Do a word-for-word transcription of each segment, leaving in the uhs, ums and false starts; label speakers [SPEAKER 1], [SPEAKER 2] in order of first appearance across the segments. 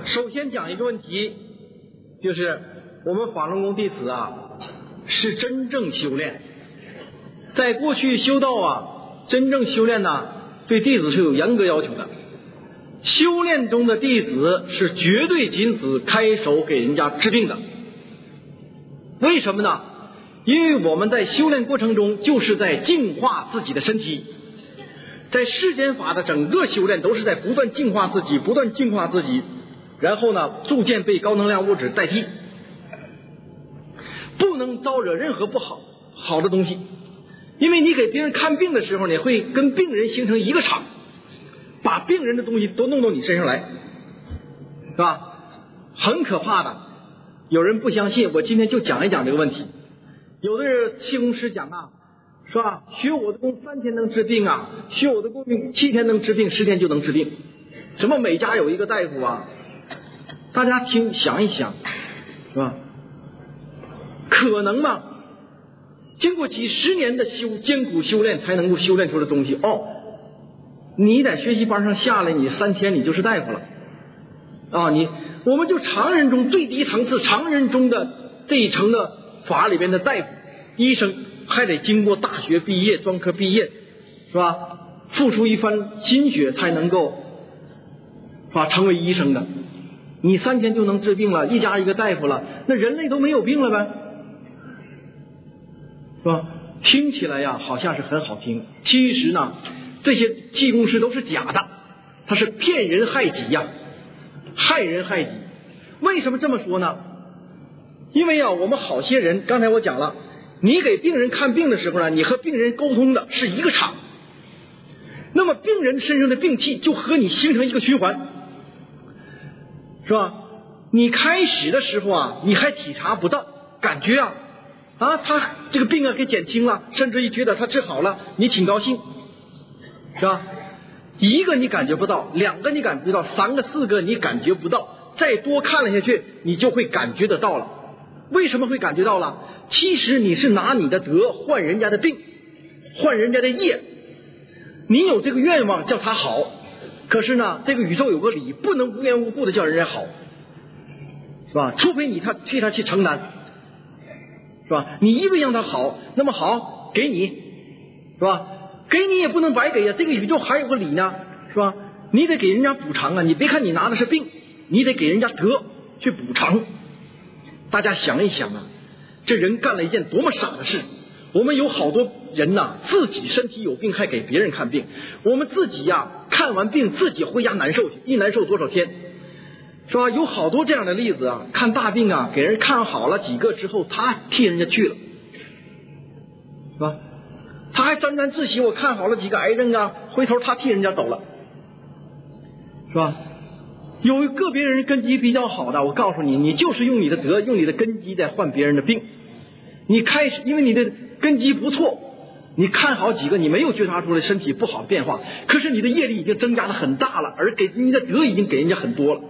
[SPEAKER 1] 首先讲一个问题，就是我们法轮功弟子啊，是真正修炼。在过去修道啊，真正修炼呢，对弟子是有严格要求的。修炼中的弟子是绝对禁止开手给人家治病的。为什么呢？因为我们在修炼过程中就是在净化自己的身体。在世间法的整个修炼都是在不断净化自己，不断净化自己，然后呢，逐渐被高能量物质代替，不能招惹任何不好好的东西。因为你给别人看病的时候，你会跟病人形成一个场，把病人的东西都弄到你身上来，是吧？很可怕的。有人不相信，我今天就讲一讲这个问题。有的人气功师讲啊，是吧？学我的功三天能治病啊，学我的功七天能治病，十天就能治病。什么每家有一个大夫啊？大家听想一想，是吧？可能吗？经过几十年的修艰苦修炼才能够修炼出的东西哦，你在学习班上下来，你三天你就是大夫了啊！你我们就常人中最低层次，常人中的这一层的法里边的大夫、医生，还得经过大学毕业、专科毕业，是吧？付出一番心血才能够是吧成为医生的。你三天就能治病了，一家一个大夫了，那人类都没有病了呗？是吧？听起来呀，好像是很好听。其实呢，这些气功师都是假的，他是骗人害己呀，害人害己。为什么这么说呢？因为啊，我们好些人，刚才我讲了，你给病人看病的时候呢，你和病人沟通的是一个场，那么病人身上的病气就和你形成一个循环，是吧？你开始的时候啊，你还体察不到，感觉啊。啊，他这个病啊给减轻了，甚至于觉得他治好了，你挺高兴，是吧？一个你感觉不到，两个你感觉不到，三个四个你感觉不到，再多看了下去，你就会感觉得到了。为什么会感觉到了？其实你是拿你的德换人家的病，换人家的业。你有这个愿望叫他好，可是呢，这个宇宙有个理，不能无缘无故的叫人家好，是吧？除非你他替他去承担。是吧？你一味让他好，那么好给你，是吧？给你也不能白给呀，这个宇宙还有个理呢，是吧？你得给人家补偿啊！你别看你拿的是病，你得给人家德去补偿。大家想一想啊，这人干了一件多么傻的事！我们有好多人呐、啊，自己身体有病还给别人看病，我们自己呀、啊、看完病自己回家难受去，一难受多少天。是吧？有好多这样的例子啊，看大病啊，给人看好了几个之后，他替人家去了，是吧？他还沾沾自喜，我看好了几个癌症啊，回头他替人家走了，是吧？有个别人根基比较好的，我告诉你，你就是用你的德，用你的根基在换别人的病。你开始，因为你的根基不错，你看好几个，你没有觉察出来身体不好的变化，可是你的业力已经增加的很大了，而给你的德已经给人家很多了。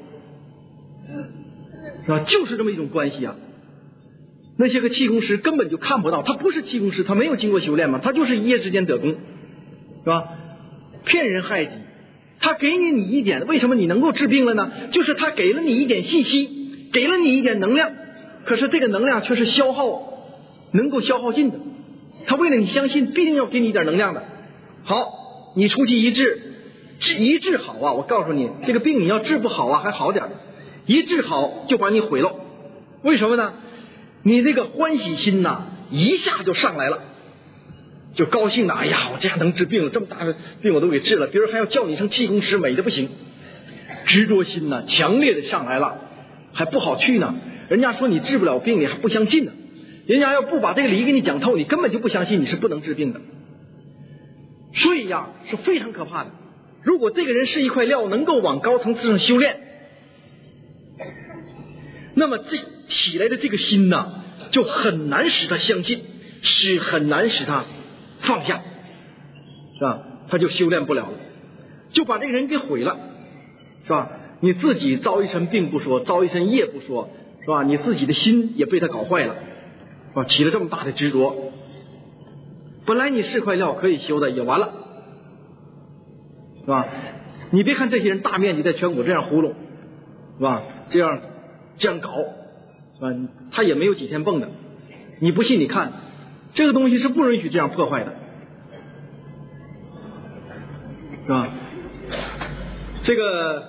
[SPEAKER 1] 是吧？就是这么一种关系啊。那些个气功师根本就看不到，他不是气功师，他没有经过修炼嘛，他就是一夜之间得功，是吧？骗人害己。他给你你一点，为什么你能够治病了呢？就是他给了你一点信息，给了你一点能量，可是这个能量却是消耗，能够消耗尽的。他为了你相信，必定要给你一点能量的。好，你出去一治，治一治好啊，我告诉你，这个病你要治不好啊，还好点。一治好就把你毁了，为什么呢？你这个欢喜心呐、啊，一下就上来了，就高兴的，哎呀，我这样能治病了，这么大的病我都给治了，别人还要叫你一声气功师，美的不行。执着心呐、啊，强烈的上来了，还不好去呢。人家说你治不了病，你还不相信呢。人家要不把这个理给你讲透，你根本就不相信你是不能治病的。所以呀，是非常可怕的。如果这个人是一块料，能够往高层次上修炼，那么这起来的这个心呐、啊，就很难使他相信，是很难使他放下，是吧？他就修炼不了了，就把这个人给毁了，是吧？你自己遭一身病不说，遭一身业不说，是吧？你自己的心也被他搞坏了，是吧？起了这么大的执着，本来你是块料可以修的，也完了，是吧？你别看这些人大面积在全国这样糊弄， 是吧？这样这样搞，是吧？他也没有几天蹦的，你不信你看，这个东西是不允许这样破坏的，是吧？这个，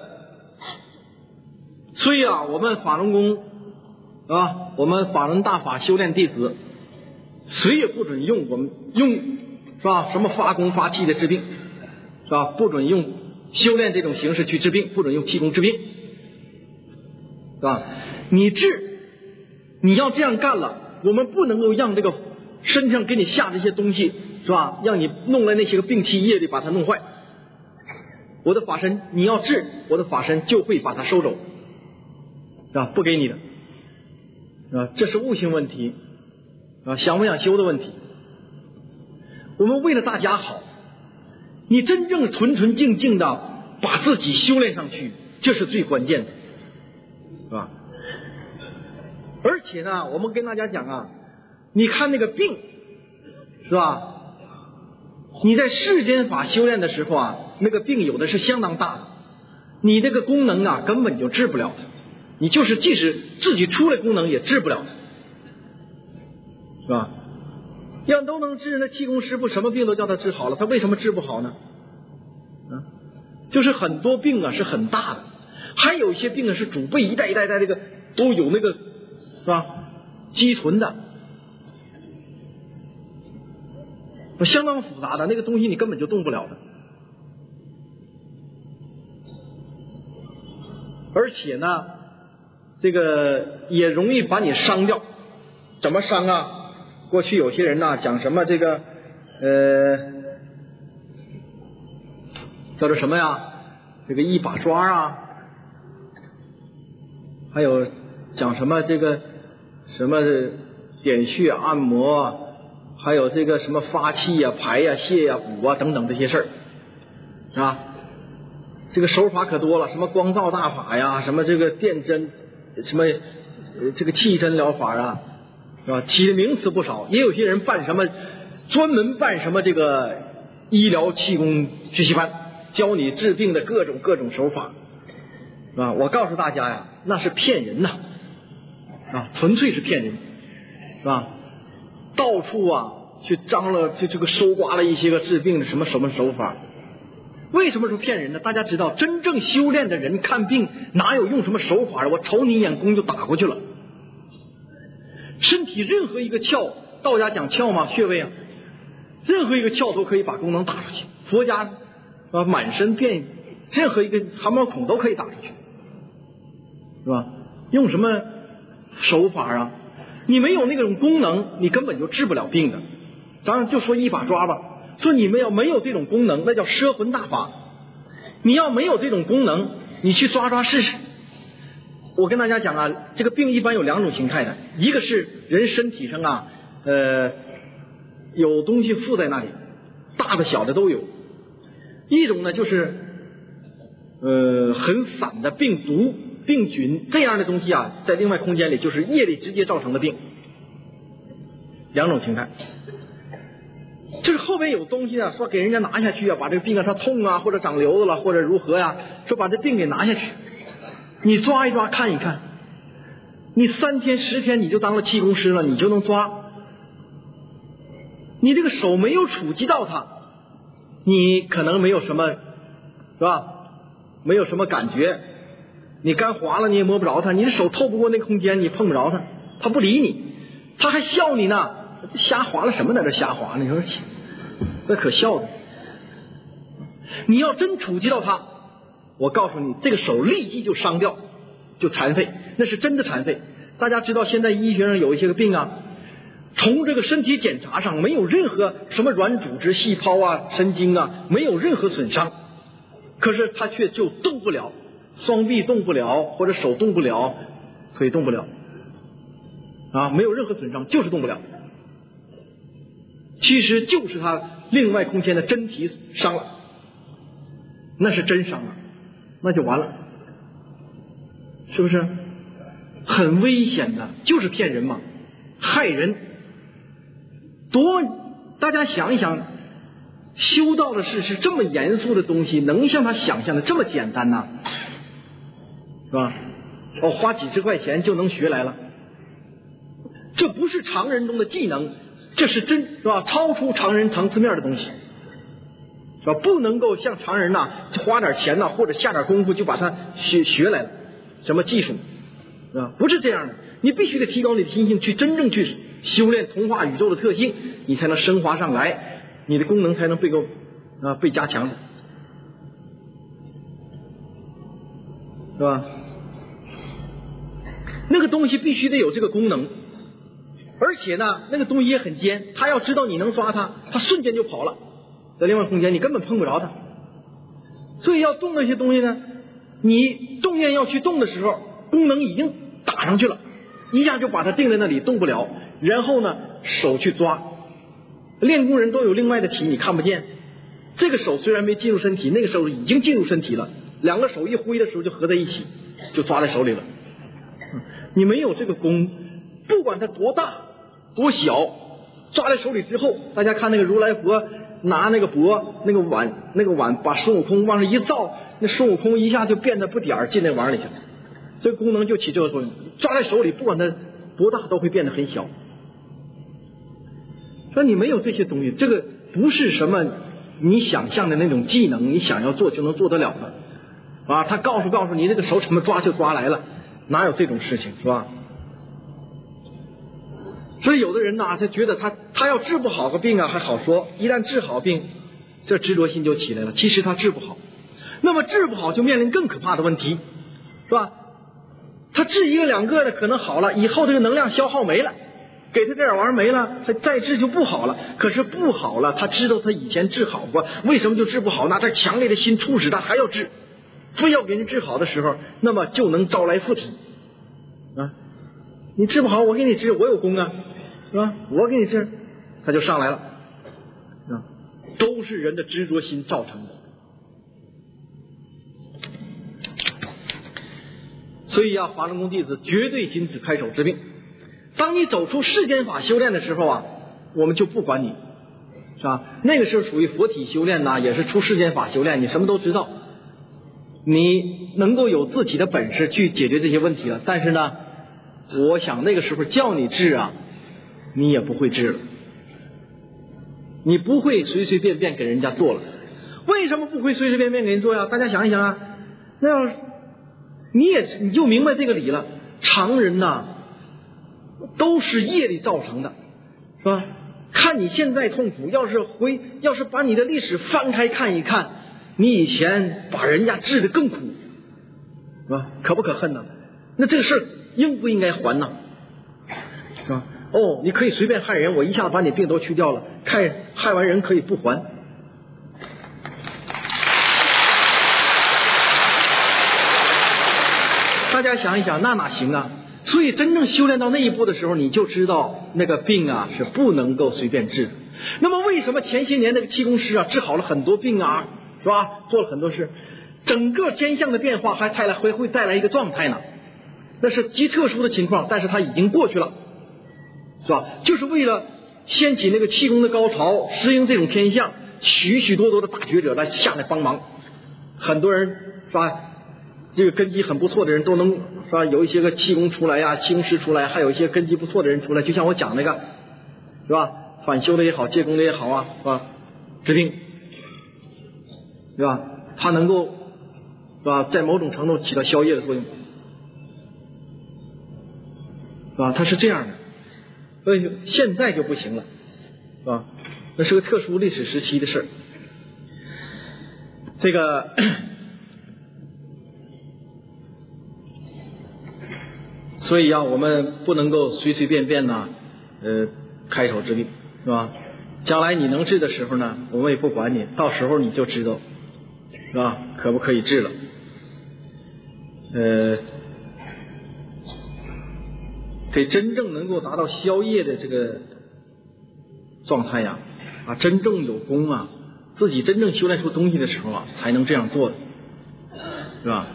[SPEAKER 1] 所以啊，我们法轮功啊，我们法轮大法修炼弟子，谁也不准用我们用是吧？什么发功发气的治病，是吧？不准用修炼这种形式去治病，不准用气功治病，是吧？你治，你要这样干了，我们不能够让这个身上给你下这些东西，是吧？让你弄来那些个病气业力把它弄坏。我的法身你要治，我的法身就会把它收走，是吧？不给你的，是吧？这是悟性问题，啊，想不想修的问题。我们为了大家好，你真正纯纯净净的把自己修炼上去，这是最关键的，是吧？而且呢，我们跟大家讲啊，你看那个病，是吧？你在世间法修炼的时候啊，那个病有的是相当大的，你这个功能啊根本就治不了它，你就是即使自己出来功能也治不了它，是吧？要都能治，那气功师傅什么病都叫他治好了，他为什么治不好呢？啊，就是很多病啊是很大的，还有一些病啊是祖辈一代一代代这个都有那个是吧积存的，相当复杂的那个东西你根本就动不了的。而且呢，这个也容易把你伤掉。怎么伤啊？过去有些人呢、啊、讲什么这个呃叫做什么呀？这个一把抓啊，还有讲什么这个什么点穴按摩啊，还有这个什么发气呀、排呀、泄呀、补啊等等这些事儿，是吧？这个手法可多了，什么光照大法呀，什么这个电针，什么这个气针疗法啊，是吧？起的名词不少，也有些人办什么专门办什么这个医疗气功学习班，教你治病的各种各种手法，是吧？我告诉大家呀，那是骗人呐，啊，纯粹是骗人，是吧？到处啊去张了这这个搜刮了一些个治病的什么什么手法。为什么说骗人呢？大家知道，真正修炼的人看病哪有用什么手法？我瞅你一眼功就打过去了。身体任何一个窍，道家讲窍嘛，穴位啊，任何一个窍都可以把功能打出去。佛家啊，满身遍任何一个汗毛孔都可以打出去，是吧？用什么手法啊？你没有那种功能，你根本就治不了病的。当然就说一把抓吧，说你们要没有这种功能，那叫摄魂大法。你要没有这种功能，你去抓抓试试。我跟大家讲啊，这个病一般有两种形态的，一个是人身体上啊，呃，有东西附在那里，大的小的都有；一种呢就是呃很散的病毒、病菌这样的东西啊，在另外空间里就是业力直接造成的病。两种形态。就是后边有东西啊，说给人家拿下去啊，把这个病啊，它痛啊，或者长瘤子了，或者如何呀、啊，说把这病给拿下去。你抓一抓看一看，你三天十天你就当了气功师了，你就能抓。你这个手没有触及到它，你可能没有什么，是吧？没有什么感觉，你干滑了你也摸不着它，你的手透不过那个空间，你碰不着它，它不理你，它还笑你呢。这瞎滑了什么在这瞎滑呢？你说那可笑的。你要真触及到它，我告诉你，这个手立即就伤掉，就残废，那是真的残废。大家知道现在医学上有一些个病啊，从这个身体检查上没有任何什么软组织、细胞啊、神经啊，没有任何损伤，可是他却就动不了，双臂动不了，或者手动不了，腿动不了，啊，没有任何损伤，就是动不了。其实就是他另外空间的真体伤了，那是真伤了，那就完了，是不是？很危险的，就是骗人嘛，害人。多，大家想一想，修道的事是这么严肃的东西，能像他想象的这么简单呢？是吧？ 哦，花几十块钱就能学来了，这不是常人中的技能，这是真是吧？超出常人层次面的东西，是吧？不能够像常人呐、啊，花点钱呐、啊，或者下点功夫就把它学学来了，什么技术，是吧？不是这样的，你必须得提高你的心性，去真正去修炼同化宇宙的特性，你才能升华上来，你的功能才能被够啊被加强的，是吧？那个东西必须得有这个功能，而且呢，那个东西也很尖，他要知道你能抓它，他瞬间就跑了，在另外空间你根本碰不着它。所以要动那些东西呢，你动念要去动的时候，功能已经打上去了，一下就把它定在那里动不了，然后呢手去抓。练功人都有另外的体，你看不见，这个手虽然没进入身体，那个手已经进入身体了，两个手一挥的时候就合在一起，就抓在手里了。你没有这个功，不管它多大多小，抓在手里之后，大家看那个如来佛拿那个钵那个碗那个碗把孙悟空往上一照，那孙悟空一下就变得不点儿进那碗里去了，这个功能就起这个作用，抓在手里不管它多大都会变得很小。说你没有这些东西，这个不是什么你想象的那种技能，你想要做就能做得了的啊！他告诉告诉你那个手怎么抓就抓来了，哪有这种事情，是吧？所以有的人呢，他觉得他他要治不好个病啊还好说，一旦治好病，这执着心就起来了。其实他治不好，那么治不好就面临更可怕的问题，是吧？他治一个两个的可能好了，以后这个能量消耗没了，给他这点玩意儿没了，他再治就不好了。可是不好了，他知道他以前治好过，为什么就治不好？那这强烈的心促使他还要治，非要给人治好的时候，那么就能招来附体啊！你治不好，我给你治，我有功啊，是吧？我给你治，他就上来了啊！都是人的执着心造成的。所以啊，法轮功弟子绝对禁止开手治病。当你走出世间法修炼的时候啊，我们就不管你，是吧？那个时候属于佛体修炼呐、啊，也是出世间法修炼，你什么都知道，你能够有自己的本事去解决这些问题了。但是呢，我想那个时候叫你治啊，你也不会治了，你不会随随便便给人家做了。为什么不会随随便便给人做呀？大家想一想啊，那要你也你就明白这个理了。常人呐、啊，都是业力造成的，是吧？看你现在痛苦，要是回要是把你的历史翻开看一看，你以前把人家治得更苦，是吧？可不可恨呢？那这个事应不应该还呢？是吧？哦，你可以随便害人，我一下子把你病都去掉了，害害完人可以不还。大家想一想，那哪行啊？所以真正修炼到那一步的时候，你就知道那个病啊是不能够随便治的。那么为什么前些年那个气功师啊治好了很多病啊，是吧？做了很多事，整个天象的变化还带来会会带来一个状态呢？那是极特殊的情况，但是它已经过去了，是吧？就是为了掀起那个气功的高潮，适应这种天象，许许多多的大觉者来下来帮忙，很多人是吧？这个根基很不错的人都能是吧？有一些个气功出来呀，气功师出来，还有一些根基不错的人出来，就像我讲那个，是吧？反修的也好，借功的也好啊，是吧？治病，是吧？它能够是吧，在某种程度起到消业的作用，是吧？它是这样的，所以现在就不行了，是吧？那是个特殊历史时期的事儿，这个。所以啊，我们不能够随随便便呢，呃，开手治病，是吧？将来你能治的时候呢，我们也不管你，到时候你就知道，是吧？可不可以治了？呃，得真正能够达到消业的这个状态呀，啊，真正有功啊，自己真正修炼出东西的时候啊，才能这样做的，是吧？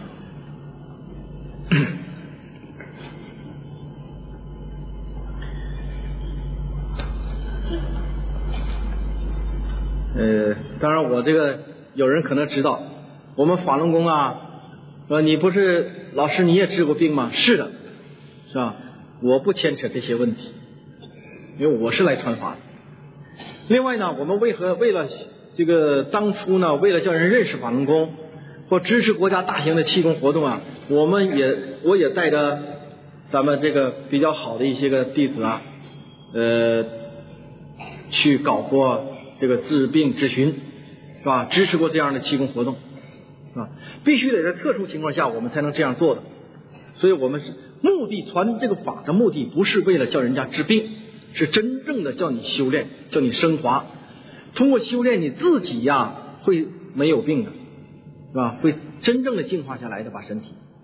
[SPEAKER 1] 呃，当然我这个有人可能知道，我们法轮功啊，说你不是老师你也治过病吗？是的，是吧？我不牵扯这些问题，因为我是来传法的。另外呢，我们为何为了这个当初呢，为了叫人认识法轮功或支持国家大型的气功活动啊，我们也我也带着咱们这个比较好的一些个弟子啊，呃，去搞过这个治病咨询，是吧？支持过这样的气功活动，是吧？必须得在特殊情况下我们才能这样做的。所以我们是目的传这个法的目的不是为了叫人家治病，是真正的叫你修炼，叫你升华。通过修炼你自己呀会没有病的，是吧？会真正的净化下来的，把身体。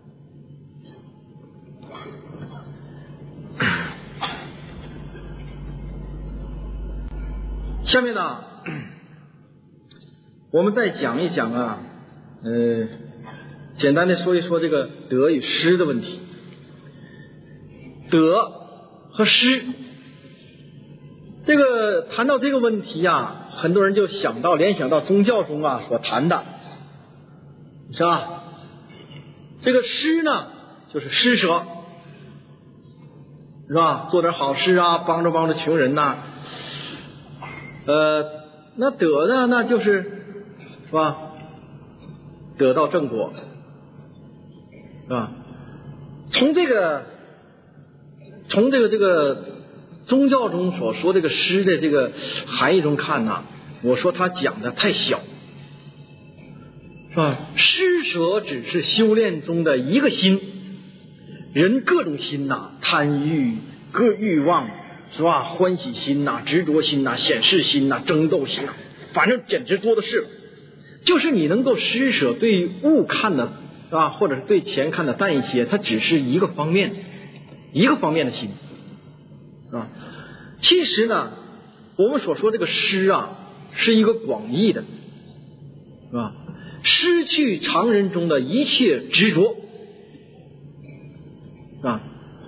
[SPEAKER 1] 下面呢，我们再讲一讲啊，呃，简单的说一说这个得与失的问题。得和失，这个谈到这个问题啊，很多人就想到联想到宗教中啊所谈的，是吧？这个施呢，就是施舍，是吧？做点好事啊，帮着帮着穷人呐、啊。呃，那得呢，那就是是吧？得到正果，是吧？从这个从这个这个宗教中所说这个施的这个含义中看呐、啊，我说他讲的太小，是吧？施舍只是修炼中的一个心，人各种心呐、啊，贪欲、各欲望，是吧？欢喜心呐、啊、执着心呐、啊、显示心呐、啊、争斗心呐、啊，反正简直多的是。就是你能够施舍，对物看的啊，或者是对钱看的淡一些，它只是一个方面，一个方面的心啊。其实呢，我们所说这个施啊，是一个广义的，是吧？失去常人中的一切执着，啊。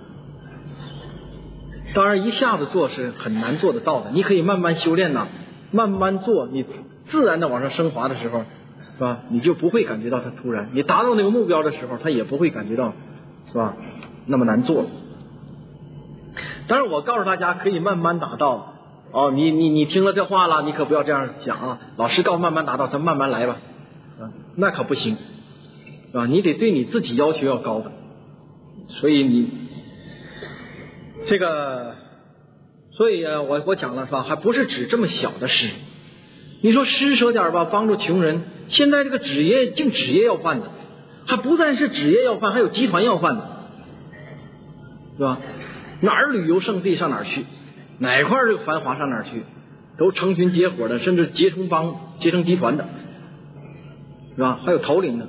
[SPEAKER 1] 当然，一下子做是很难做得到的，你可以慢慢修炼呐，慢慢做，你自然的往上升华的时候，是吧？你就不会感觉到它突然，你达到那个目标的时候，它也不会感觉到，是吧？那么难做。当然，我告诉大家可以慢慢达到。哦，你你你听了这话了，你可不要这样想啊！老师告诉慢慢达到，咱慢慢来吧，啊，那可不行，是吧？你得对你自己要求要高的，所以你这个，所以啊，我我讲了是吧？还不是指这么小的施。你说施舍点吧，帮助穷人。现在这个纸业净纸业要饭的，还不但是纸业要饭，还有集团要饭的，是吧？哪儿旅游胜地上哪儿去，哪块这个繁华上哪儿去，都成群结伙的，甚至结成帮、结成集团的，是吧？还有头领的，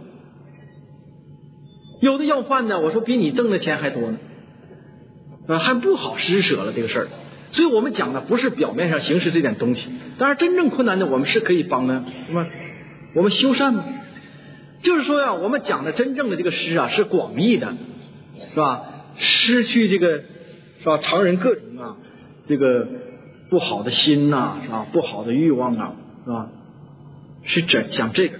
[SPEAKER 1] 有的要饭的，我说比你挣的钱还多呢，啊，还不好施舍了这个事儿。所以我们讲的不是表面上形式这点东西，当然真正困难的我们是可以帮的，是吧？我们修善嘛，就是说呀，我们讲的真正的这个施啊是广义的，是吧？失去这个是吧？常人各种啊这个不好的心呐、啊，是吧？不好的欲望啊，是吧？是讲讲这个，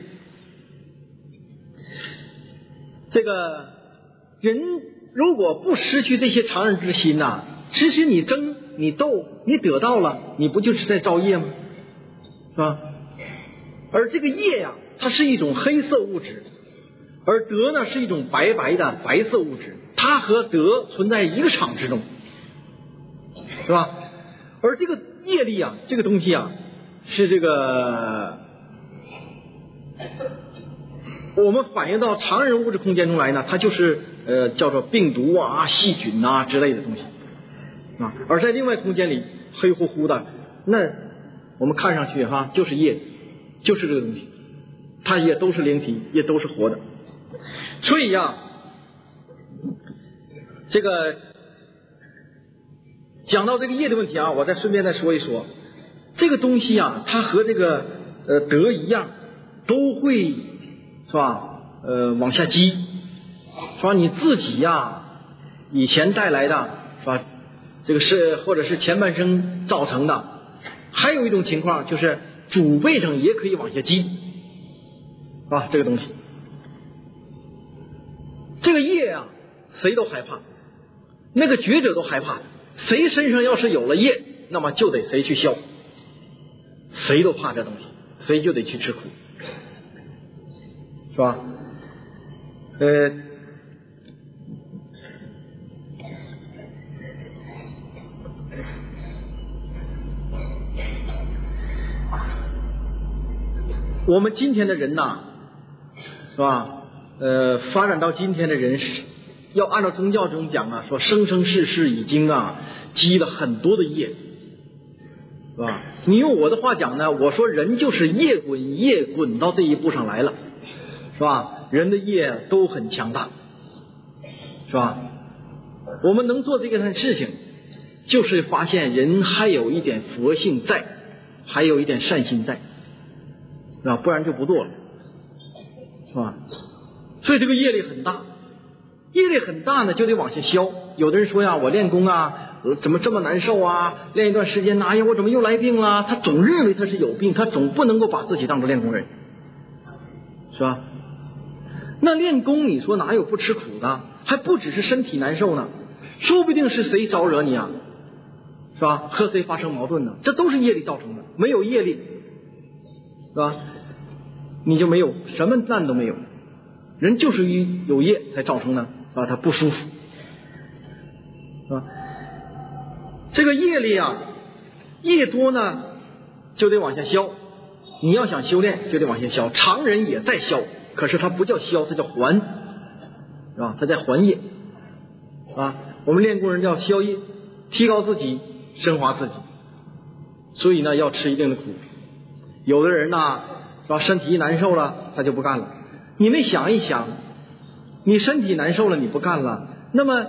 [SPEAKER 1] 这个人如果不失去这些常人之心呐、啊，其实你争你斗你得到了，你不就是在造业吗？是吧？而这个业呀、啊，它是一种黑色物质，而德呢是一种白白的白色物质，它和德存在一个场之中，是吧？而这个业力啊，这个东西啊，是这个我们反映到常人物质空间中来呢，它就是呃叫做病毒啊、细菌啊之类的东西啊。而在另外空间里黑乎乎的，那我们看上去哈就是业，就是这个东西，它也都是灵体，也都是活的。所以呀、啊，这个讲到这个业的问题啊，我再顺便再说一说，这个东西啊，它和这个呃德一样，都会是吧？呃，往下积，是吧？你自己呀、啊，以前带来的是吧？这个是或者是前半生造成的，还有一种情况就是主辈上也可以往下积，啊，这个东西。 这个业啊，谁都害怕，那个觉者都害怕，谁身上要是有了业，那么就得谁去消，谁都怕这东西，谁就得去吃苦，是吧？呃，我们今天的人呐，是吧？呃，发展到今天的人是要按照宗教中讲啊，说生生世世已经啊积了很多的业，是吧？你用我的话讲呢，我说人就是业滚业滚到这一步上来了，是吧？人的业都很强大，是吧？我们能做这件事情，就是发现人还有一点佛性在，还有一点善心在，是吧？不然就不做了，是吧？所以这个业力很大，业力很大呢，就得往下消。有的人说呀，我练功啊，怎么这么难受啊？练一段时间，哎呀，我怎么又来病了？他总认为他是有病，他总不能够把自己当作练功人，是吧？那练功，你说哪有不吃苦的？还不只是身体难受呢，说不定是谁招惹你啊，是吧？和谁发生矛盾呢？这都是业力造成的。没有业力，是吧？你就没有什么难都没有。人就是因有业才造成呢，啊，他不舒服，是吧？这个业力啊，业多呢，就得往下消。你要想修炼，就得往下消。常人也在消，可是它不叫消，它叫还，是吧？它在还业啊。我们练功人叫消业，提高自己，升华自己。所以呢，要吃一定的苦。有的人呢，是吧？身体一难受了，他就不干了。你们想一想，你身体难受了，你不干了，那么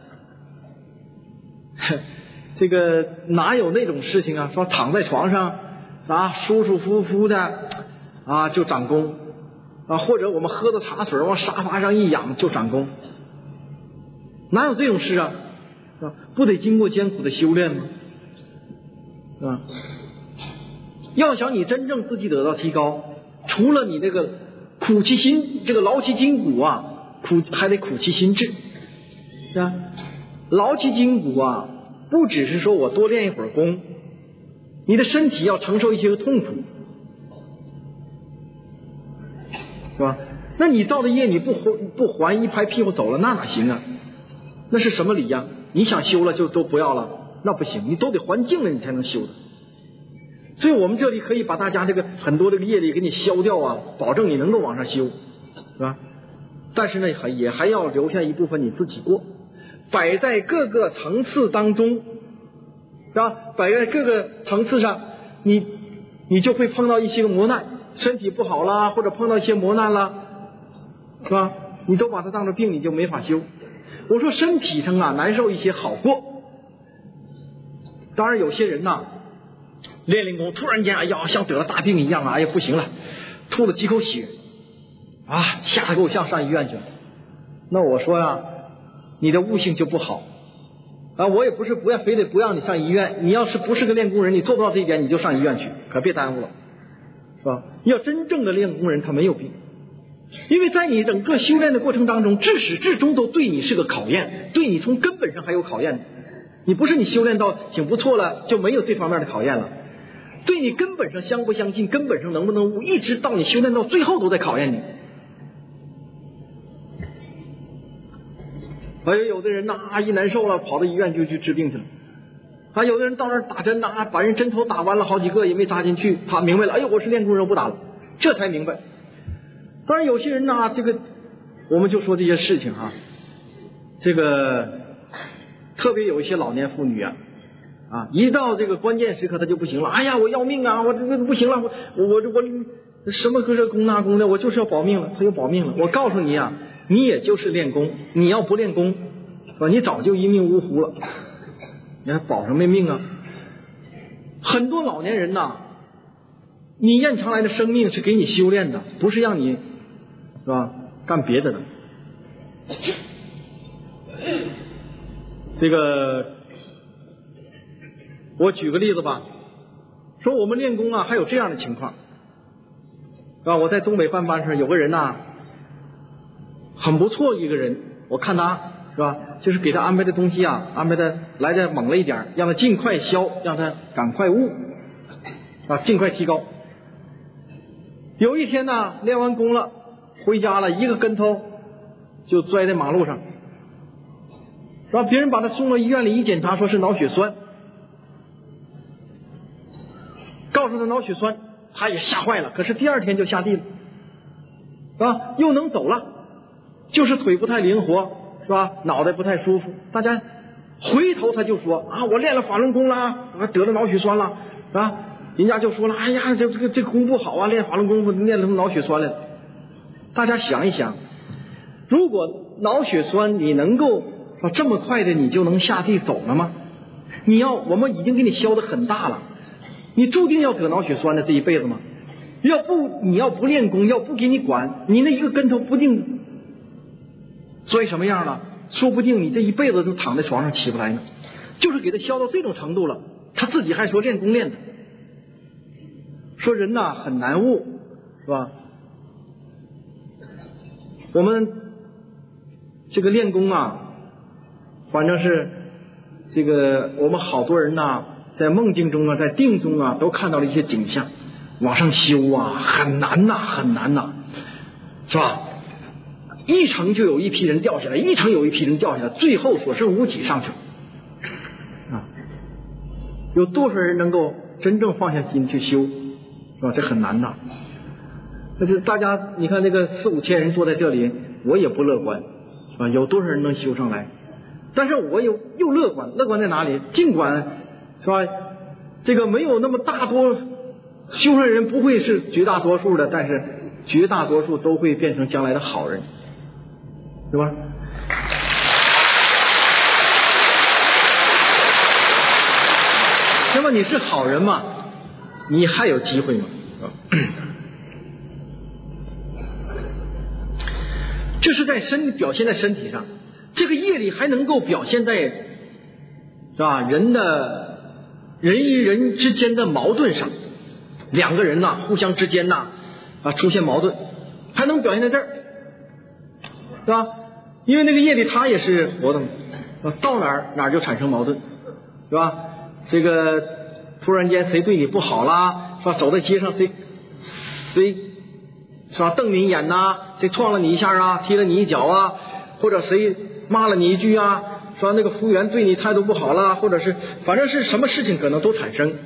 [SPEAKER 1] 这个哪有那种事情啊？说躺在床上啊，舒舒服服的啊就长功啊，或者我们喝的茶水往沙发上一仰就长功，哪有这种事啊？是吧？不得经过艰苦的修炼吗？是吧？要想你真正自己得到提高，除了你这个苦其心，这个劳其筋骨啊，苦还得苦其心志，是吧？劳其筋骨啊，不只是说我多练一会儿功，你的身体要承受一些个痛苦，是吧？那你造的业你不不还，一拍屁股走了，那哪行啊？那是什么理呀？你想修了就都不要了，那不行，你都得还净了你才能修的。所以我们这里可以把大家这个很多这个业力给你消掉啊，保证你能够往上修，是吧？但是呢，还也还要留下一部分你自己过，摆在各个层次当中，是吧？摆在各个层次上，你你就会碰到一些个磨难，身体不好啦，或者碰到一些磨难啦，是吧？你都把它当作病，你就没法修。我说身体上啊难受一些好过，当然有些人呐、啊。练练功，突然间哎呀，像得了大病一样啊！哎呀，不行了，吐了几口血啊，吓得给我像上医院去了。那我说呀、啊，你的悟性就不好啊！我也不是不要非得不让你上医院，你要是不是个练功人，你做不到这一点，你就上医院去，可别耽误了，是吧？要真正的练功人，他没有病，因为在你整个修炼的过程当中，至始至终都对你是个考验，对你从根本上还有考验。你不是你修炼到挺不错了，就没有这方面的考验了。对你根本上相不相信，根本上能不能悟，一直到你修炼到最后都在考验你。还有有的人呐、啊，一难受了，跑到医院就去治病去了。还有的人到那儿打针呐、啊，把人针头打完了好几个也没扎进去，他明白了，哎呦，我是练功人，我不打了，这才明白。当然有些人呐、啊，这个我们就说这些事情啊，这个特别有一些老年妇女啊。啊，一到这个关键时刻他就不行了，哎呀，我要命啊，我这个不行了，我我我我什么个这功那功的，我就是要保命了，他又保命了。我告诉你啊，你也就是练功，你要不练功，啊，你早就一命呜呼了，你还保什么命啊？很多老年人呐、啊，你延长来的生命是给你修炼的，不是让你是吧干别的的。这个。我举个例子吧，说我们练功啊，还有这样的情况，啊，我在东北办班时有个人呐、啊，很不错一个人， 我看他是吧，就是给他安排的东西啊，安排的来的猛了一点，让他尽快消，让他赶快悟啊，尽快提高。有一天呢，练完功了，回家了，一个跟头就摔在马路上，然后别人把他送到医院里一检查，说是脑血栓，告诉他脑血栓，他也吓坏了。可是第二天就下地了，是吧？又能走了，就是腿不太灵活，是吧？脑袋不太舒服。大家回头他就说啊，我练了法轮功了，我得了脑血栓了，是吧？人家就说了，哎呀，这这个这功不好啊，练法轮功练了脑血栓了。大家想一想，如果脑血栓你能够说这么快的你就能下地走了吗？你要我们已经给你消得很大了，你注定要得脑血栓的这一辈子吗？要不你要不练功，要不给你管，你那一个跟头不定摔什么样了，说不定你这一辈子都躺在床上起不来呢。就是给他消到这种程度了，他自己还说练功练的。说人呐很难悟，是吧？我们这个练功啊，反正是这个我们好多人呐，在梦境中啊，在定中啊，都看到了一些景象。往上修啊，很难呐、啊，很难呐、啊，是吧？一层就有一批人掉下来，一层有一批人掉下来，最后所剩无几上去啊。有多少人能够真正放下心去修，是吧？这很难的。那就大家，你看那个四五千人坐在这里，我也不乐观，是吧？有多少人能修上来？但是我有又乐观，乐观在哪里？尽管是吧，这个没有那么大多。修上人不会是绝大多数的，但是绝大多数都会变成将来的好人，是吧？那么你是好人嘛，你还有机会吗？这是在身体表现在身体上，这个业力还能够表现在是吧人的人与人之间的矛盾上。两个人呐、啊，互相之间呐啊出现矛盾，还能表现在这儿，是吧？因为那个业力它也是活的嘛，到哪儿哪儿就产生矛盾，是吧？这个突然间谁对你不好啦，是吧？走在街上谁谁是吧瞪你一眼呐，谁撞了你一下啊，踢了你一脚啊，或者谁骂了你一句啊，是吧？那个服务员对你态度不好啦，或者是反正是什么事情可能都产生。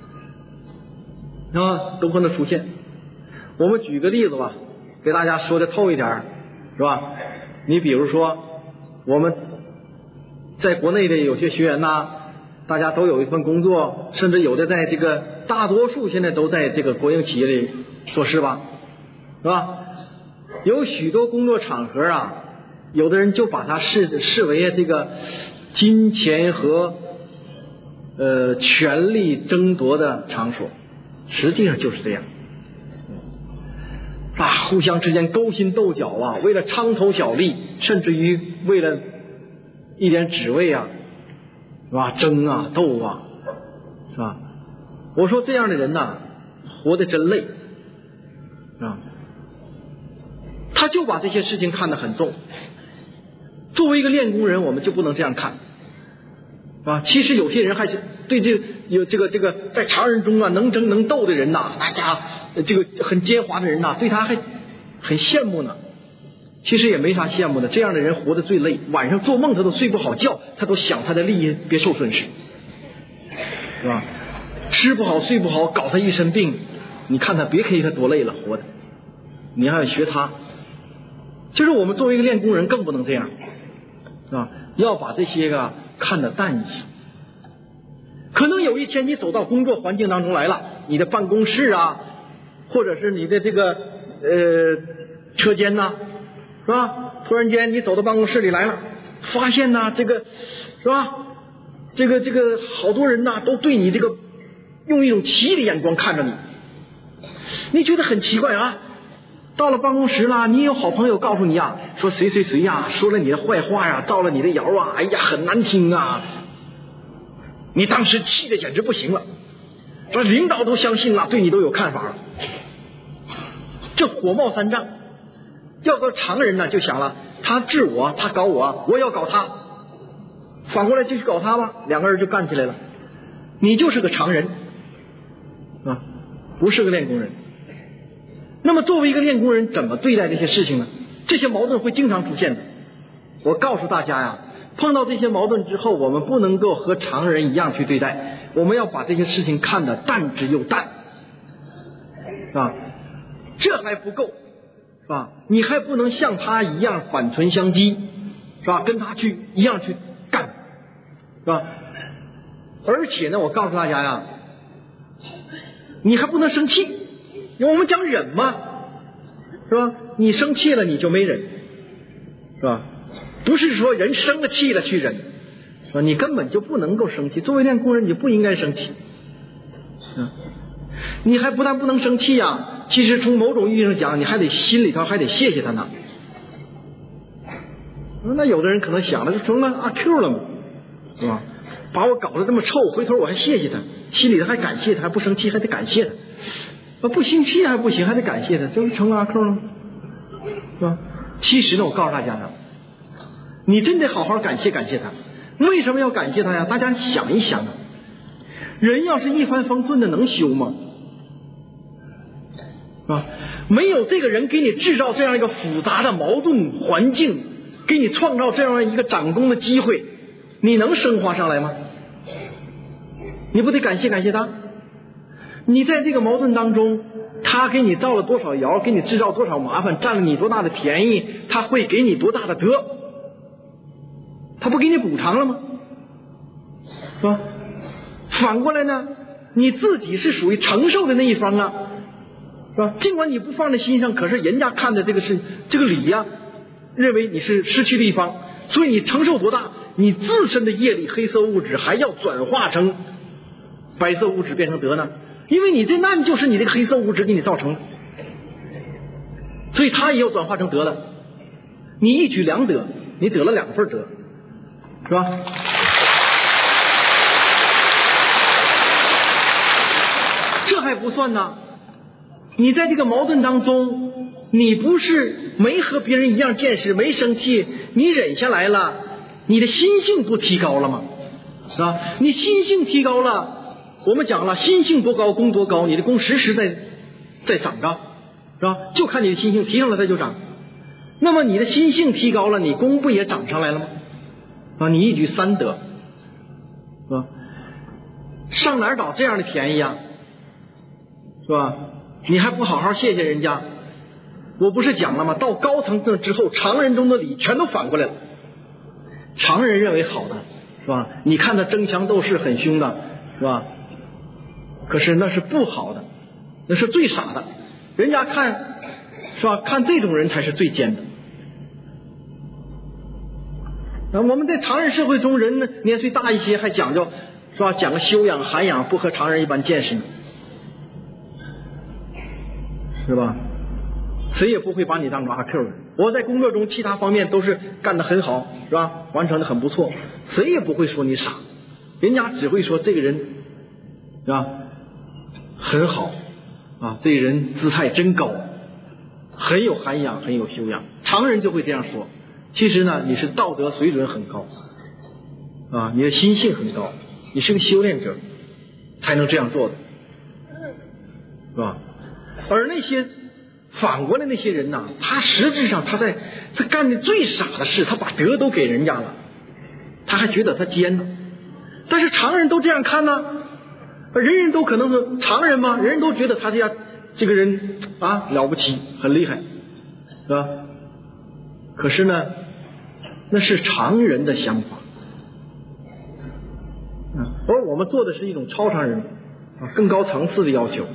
[SPEAKER 1] 啊，都可能出现。我们举个例子吧，给大家说的透一点，是吧？你比如说，我们在国内的有些学员呐，大家都有一份工作，甚至有的在这个大多数现在都在这个国营企业里做事吧，是吧？有许多工作场合啊，有的人就把它视视为这个金钱和呃权力争夺的场所。实际上就是这样啊，互相之间勾心斗角啊，为了蝇头小利，甚至于为了一点职位啊，是吧？争啊斗啊，是吧？我说这样的人呐、啊，活得真累啊！他就把这些事情看得很重。作为一个练功人，我们就不能这样看啊！其实有些人还是对这有这个这个在常人中啊能争能斗的人呐、啊，大家这个很奸猾的人呐、啊，对他还很羡慕呢。其实也没啥羡慕的，这样的人活得最累，晚上做梦他都睡不好觉，他都想他的利益别受损失，是吧？吃不好睡不好，搞他一身病。你看他别黑他多累了，活的。你还要学他，就是我们作为一个练功人更不能这样，是吧？要把这些个看得淡一些。可能有一天你走到工作环境当中来了，你的办公室啊，或者是你的这个呃车间呐、啊，是吧？突然间你走到办公室里来了，发现呐、啊、这个是吧？这个这个好多人呐、啊、都对你这个用一种奇异的眼光看着你，你觉得很奇怪啊。到了办公室啦，你有好朋友告诉你啊，说谁谁谁呀说了你的坏话呀，造了你的谣啊，哎呀很难听啊。你当时气得简直不行了，说领导都相信了，对你都有看法了，这火冒三丈。要个常人呢就想了， 他治我，他搞我，我要搞他，反过来就去搞他吧，两个人就干起来了。你就是个常人啊，不是个练功人。那么作为一个练功人，怎么对待这些事情呢？这些矛盾会经常出现的。我告诉大家呀，碰到这些矛盾之后，我们不能够和常人一样去对待，我们要把这些事情看得淡之又淡，是吧？这还不够，是吧？你还不能像他一样反唇相讥，是吧？跟他去一样去干，是吧？而且呢，我告诉大家呀，你还不能生气，因为我们讲忍嘛，是吧？你生气了你就没忍，是吧？不是说人生了气了去忍，是吧？你根本就不能够生气。作为练功人，你不应该生气，嗯，你还不但不能生气呀，其实从某种意义上讲，你还得心里头还得谢谢他呢。那有的人可能想了，就成了阿 Q 了嘛，是吧？把我搞得这么臭，回头我还谢谢他，心里头还感谢他，还不生气还得感谢他，啊，不生气还不行，还得感谢他，这不成了阿 Q 了吗？是吧？其实呢，我告诉大家呢，你真得好好感谢感谢他。为什么要感谢他呀？大家想一想啊，人要是一帆风顺的能修吗？啊，没有这个人给你制造这样一个复杂的矛盾环境，给你创造这样一个长功的机会，你能升华上来吗？你不得感谢感谢他？你在这个矛盾当中，他给你造了多少谣，给你制造多少麻烦，占了你多大的便宜，他会给你多大的德，他不给你补偿了吗？是吧？反过来呢，你自己是属于承受的那一方啊，是吧？尽管你不放在心上，可是人家看的这个是这个理呀、啊，认为你是失去的一方，所以你承受多大，你自身的业力黑色物质还要转化成白色物质变成德呢，因为你这难就是你这个黑色物质给你造成的，所以它也要转化成德了。你一举两得，你得了两份德，是吧？这还不算呢，你在这个矛盾当中，你不是没和别人一样见识，没生气，你忍下来了，你的心性不提高了吗？是吧？你心性提高了，我们讲了，心性多高功多高，你的功时时在在长着，是吧？就看你的心性提上来它就长。那么你的心性提高了，你功不也长上来了吗？啊，你一举三得，是吧？上哪儿找这样的便宜啊？是吧？你还不好好谢谢人家？我不是讲了吗？到高层次之后，常人中的理全都反过来了。常人认为好的，是吧？你看他争强斗势很凶的，是吧？可是那是不好的，那是最傻的。人家看，是吧？看这种人才是最尖的。那我们在常人社会中，人呢年岁大一些，还讲究，是吧？讲个修养涵养，不和常人一般见识呢，是吧？谁也不会把你当阿 Q 的。我在工作中其他方面都是干得很好，是吧？完成得很不错，谁也不会说你傻，人家只会说这个人，是吧？很好啊，这个人姿态真高，很有涵养，很有修养。常人就会这样说。其实呢，你是道德水准很高啊，你的心性很高，你是个修炼者才能这样做的，是吧？而那些反过来那些人呐，他实质上他在他干的最傻的事，他把德都给人家了，他还觉得他奸呢。但是常人都这样看呢，人人都可能是常人嘛，人人都觉得他这样这个人啊了不起，很厉害，是吧？可是呢，那是常人的想法，而我们做的是一种超常人啊，更高层次的要求。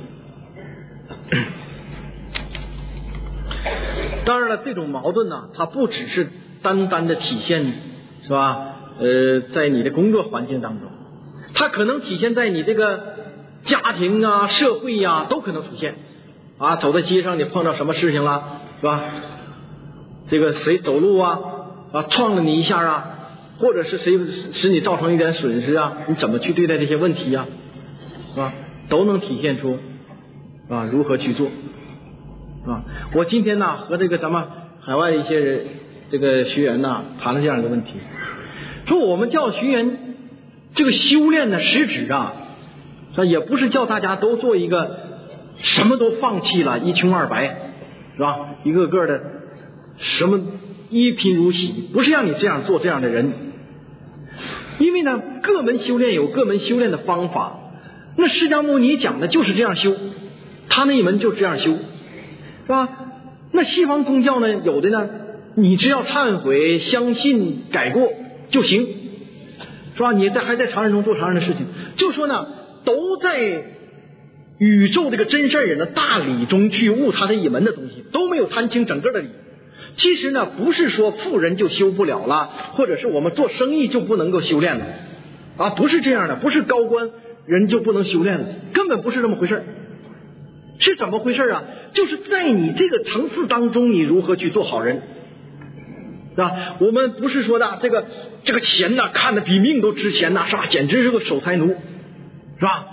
[SPEAKER 1] 当然了，这种矛盾呢，它不只是单单的体现，是吧？呃，在你的工作环境当中，它可能体现在你这个家庭啊、社会呀、啊，都可能出现。啊，走在街上你碰到什么事情了，是吧？这个谁走路啊啊撞了你一下啊，或者是谁使你造成一点损失啊，你怎么去对待这些问题呀、啊？是吧？都能体现出啊如何去做。啊，我今天呢和这个咱们海外一些人这个学员呐谈了这样一个问题，说我们叫学员这个修炼的实质啊，说也不是叫大家都做一个什么都放弃了，一穷二白，是吧？一个个的什么一贫如洗，不是让你这样做这样的人。因为呢，各门修炼有各门修炼的方法。那释迦牟尼讲的就是这样修，他那一门就这样修，是吧？那西方宗教呢，有的呢，你只要忏悔、相信、改过就行，是吧？你在还在常人中做常人的事情，就说呢，都在宇宙这个真善人的大理中去悟他这一门的东西，都没有谈清整个的理。其实呢，不是说富人就修不了了，或者是我们做生意就不能够修炼了啊，不是这样的，不是高官人就不能修炼了，根本不是这么回事。是怎么回事啊？就是在你这个层次当中，你如何去做好人，是吧？我们不是说的这个这个钱呐，看得比命都值钱呐，是吧？简直是个守财奴，是吧？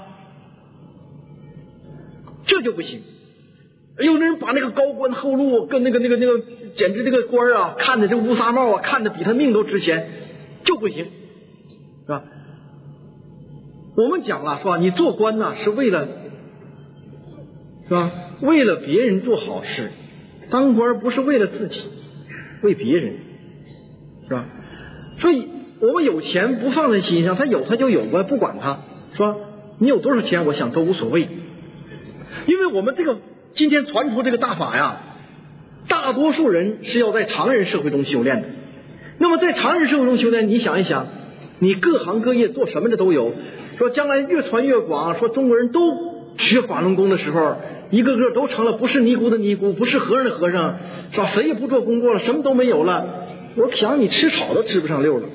[SPEAKER 1] 这就不行。有的人把那个高官厚禄跟那个那个那个，简直这个官啊，看的这乌纱帽啊，看的比他命都值钱，就不行，是吧？我们讲了，是吧？你做官呢、啊、是为了，是吧？为了别人做好事，当官不是为了自己，为别人，是吧？所以我们有钱不放在心上，他有他就有吧，不管他，是吧？你有多少钱，我想都无所谓，因为我们这个。今天传出这个大法呀，大多数人是要在常人社会中修炼的。那么在常人社会中修炼，你想一想，你各行各业做什么的都有，说将来越传越广，说中国人都学法轮功的时候，一个个都成了不是尼姑的尼姑，不是和尚的和尚，是吧？谁也不做工作了，什么都没有了。我想你吃草都吃不上溜了，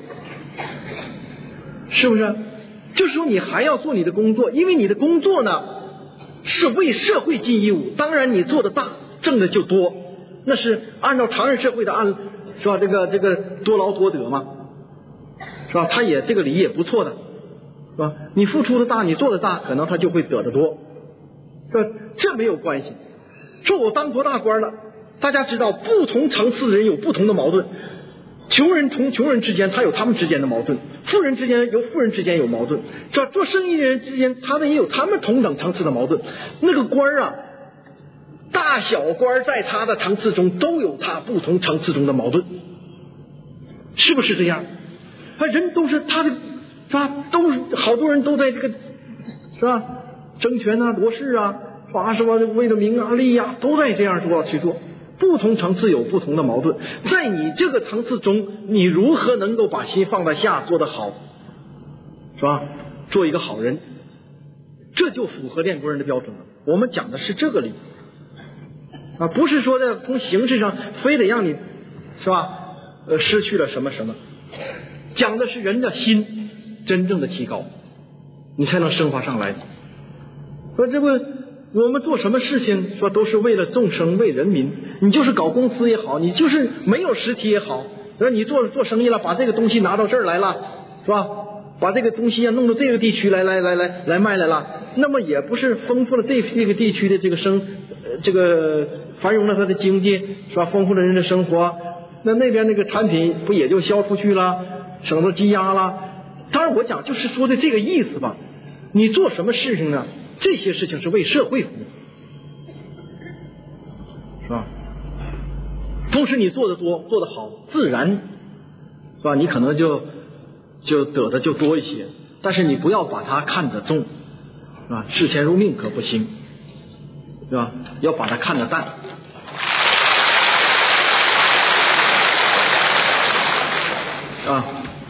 [SPEAKER 1] 是不是？就是说你还要做你的工作，因为你的工作呢是为社会尽义务，当然你做的大，挣的就多，那是按照常人社会的按，是吧？这个这个多劳多得嘛，是吧？他也这个理也不错的，是吧？你付出的大，你做的大，可能他就会得的多，是吧？这没有关系。说我当多大官了，大家知道不同层次的人有不同的矛盾，穷人同穷人之间他有他们之间的矛盾，富人之间有富人之间有矛盾，这做生意的人之间他们也有他们同等层次的矛盾。那个官啊，大小官在他的层次中都有他不同层次中的矛盾，是不是这样？他人都是他的，是吧？都是好多人都在这个，是吧？争权啊，夺势啊，发什么为了名啊利啊，都在这样说去做。不同层次有不同的矛盾，在你这个层次中，你如何能够把心放在下，做得好，是吧？做一个好人，这就符合练功人的标准了。我们讲的是这个理啊，不是说的从形式上非得让你，是吧？呃，失去了什么什么，讲的是人的心真正的提高，你才能升华上来。说这个。我们做什么事情说都是为了众生为人民，你就是搞公司也好，你就是没有实体也好，那你做做生意了，把这个东西拿到这儿来了，是吧？把这个东西啊弄到这个地区来来来来来卖来了，那么也不是丰富了这这个地区的这个生呃这个繁荣了它的经济，是吧？丰富了人的生活，那那边那个产品不也就销出去了，省得积压了。当然我讲就是说的这个意思吧。你做什么事情呢？这些事情是为社会服务，是吧？同时你做的多，做的好，自然，是吧？你可能就就得的就多一些，但是你不要把它看得重，是吧？视钱如命可不兴，是吧？要把它看得淡。啊，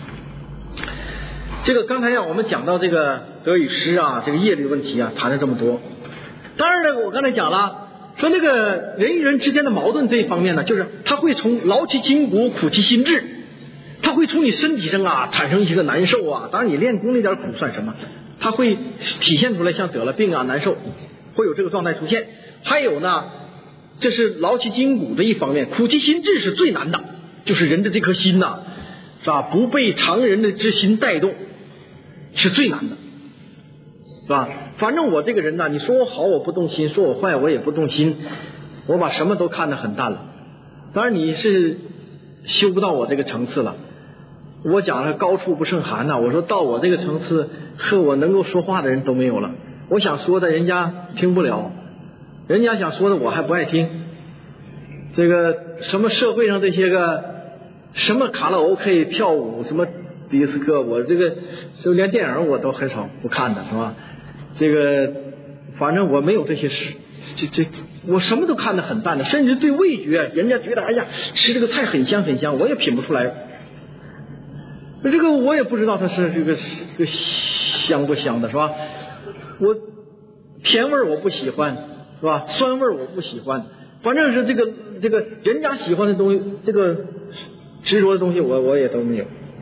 [SPEAKER 1] 这个刚才呀，我们讲到这个得与失啊，这个业力的问题啊，谈了这么多。当然呢，我刚才讲了，说那个人与人之间的矛盾这一方面呢，就是他会从劳其筋骨，苦其心志，他会从你身体上啊产生一些个难受啊。当然你练功那点苦算什么？他会体现出来，像得了病啊难受，会有这个状态出现。还有呢，这是劳其筋骨的一方面，苦其心志是最难的，就是人的这颗心呐、啊，是吧？不被常人的之心带动。是最难的，是吧？反正我这个人呢，你说我好我不动心，说我坏我也不动心，我把什么都看得很淡了。当然你是修不到我这个层次了。我讲了高处不胜寒呐，我说到我这个层次，和我能够说话的人都没有了。我想说的人家听不了，人家想说的我还不爱听。这个什么社会上这些个什么卡拉 OK 跳舞，什么迪斯科，我这个就连电影我都很少不看的，是吧？这个反正我没有这些事，这这我什么都看得很淡的，甚至对味觉，人家觉得哎呀吃这个菜很香很香，我也品不出来。这个我也不知道它是这个这个香不香的，是吧？我甜味我不喜欢，是吧？酸味我不喜欢，反正是这个这个人家喜欢的东西，这个执着的东西我我也都没有。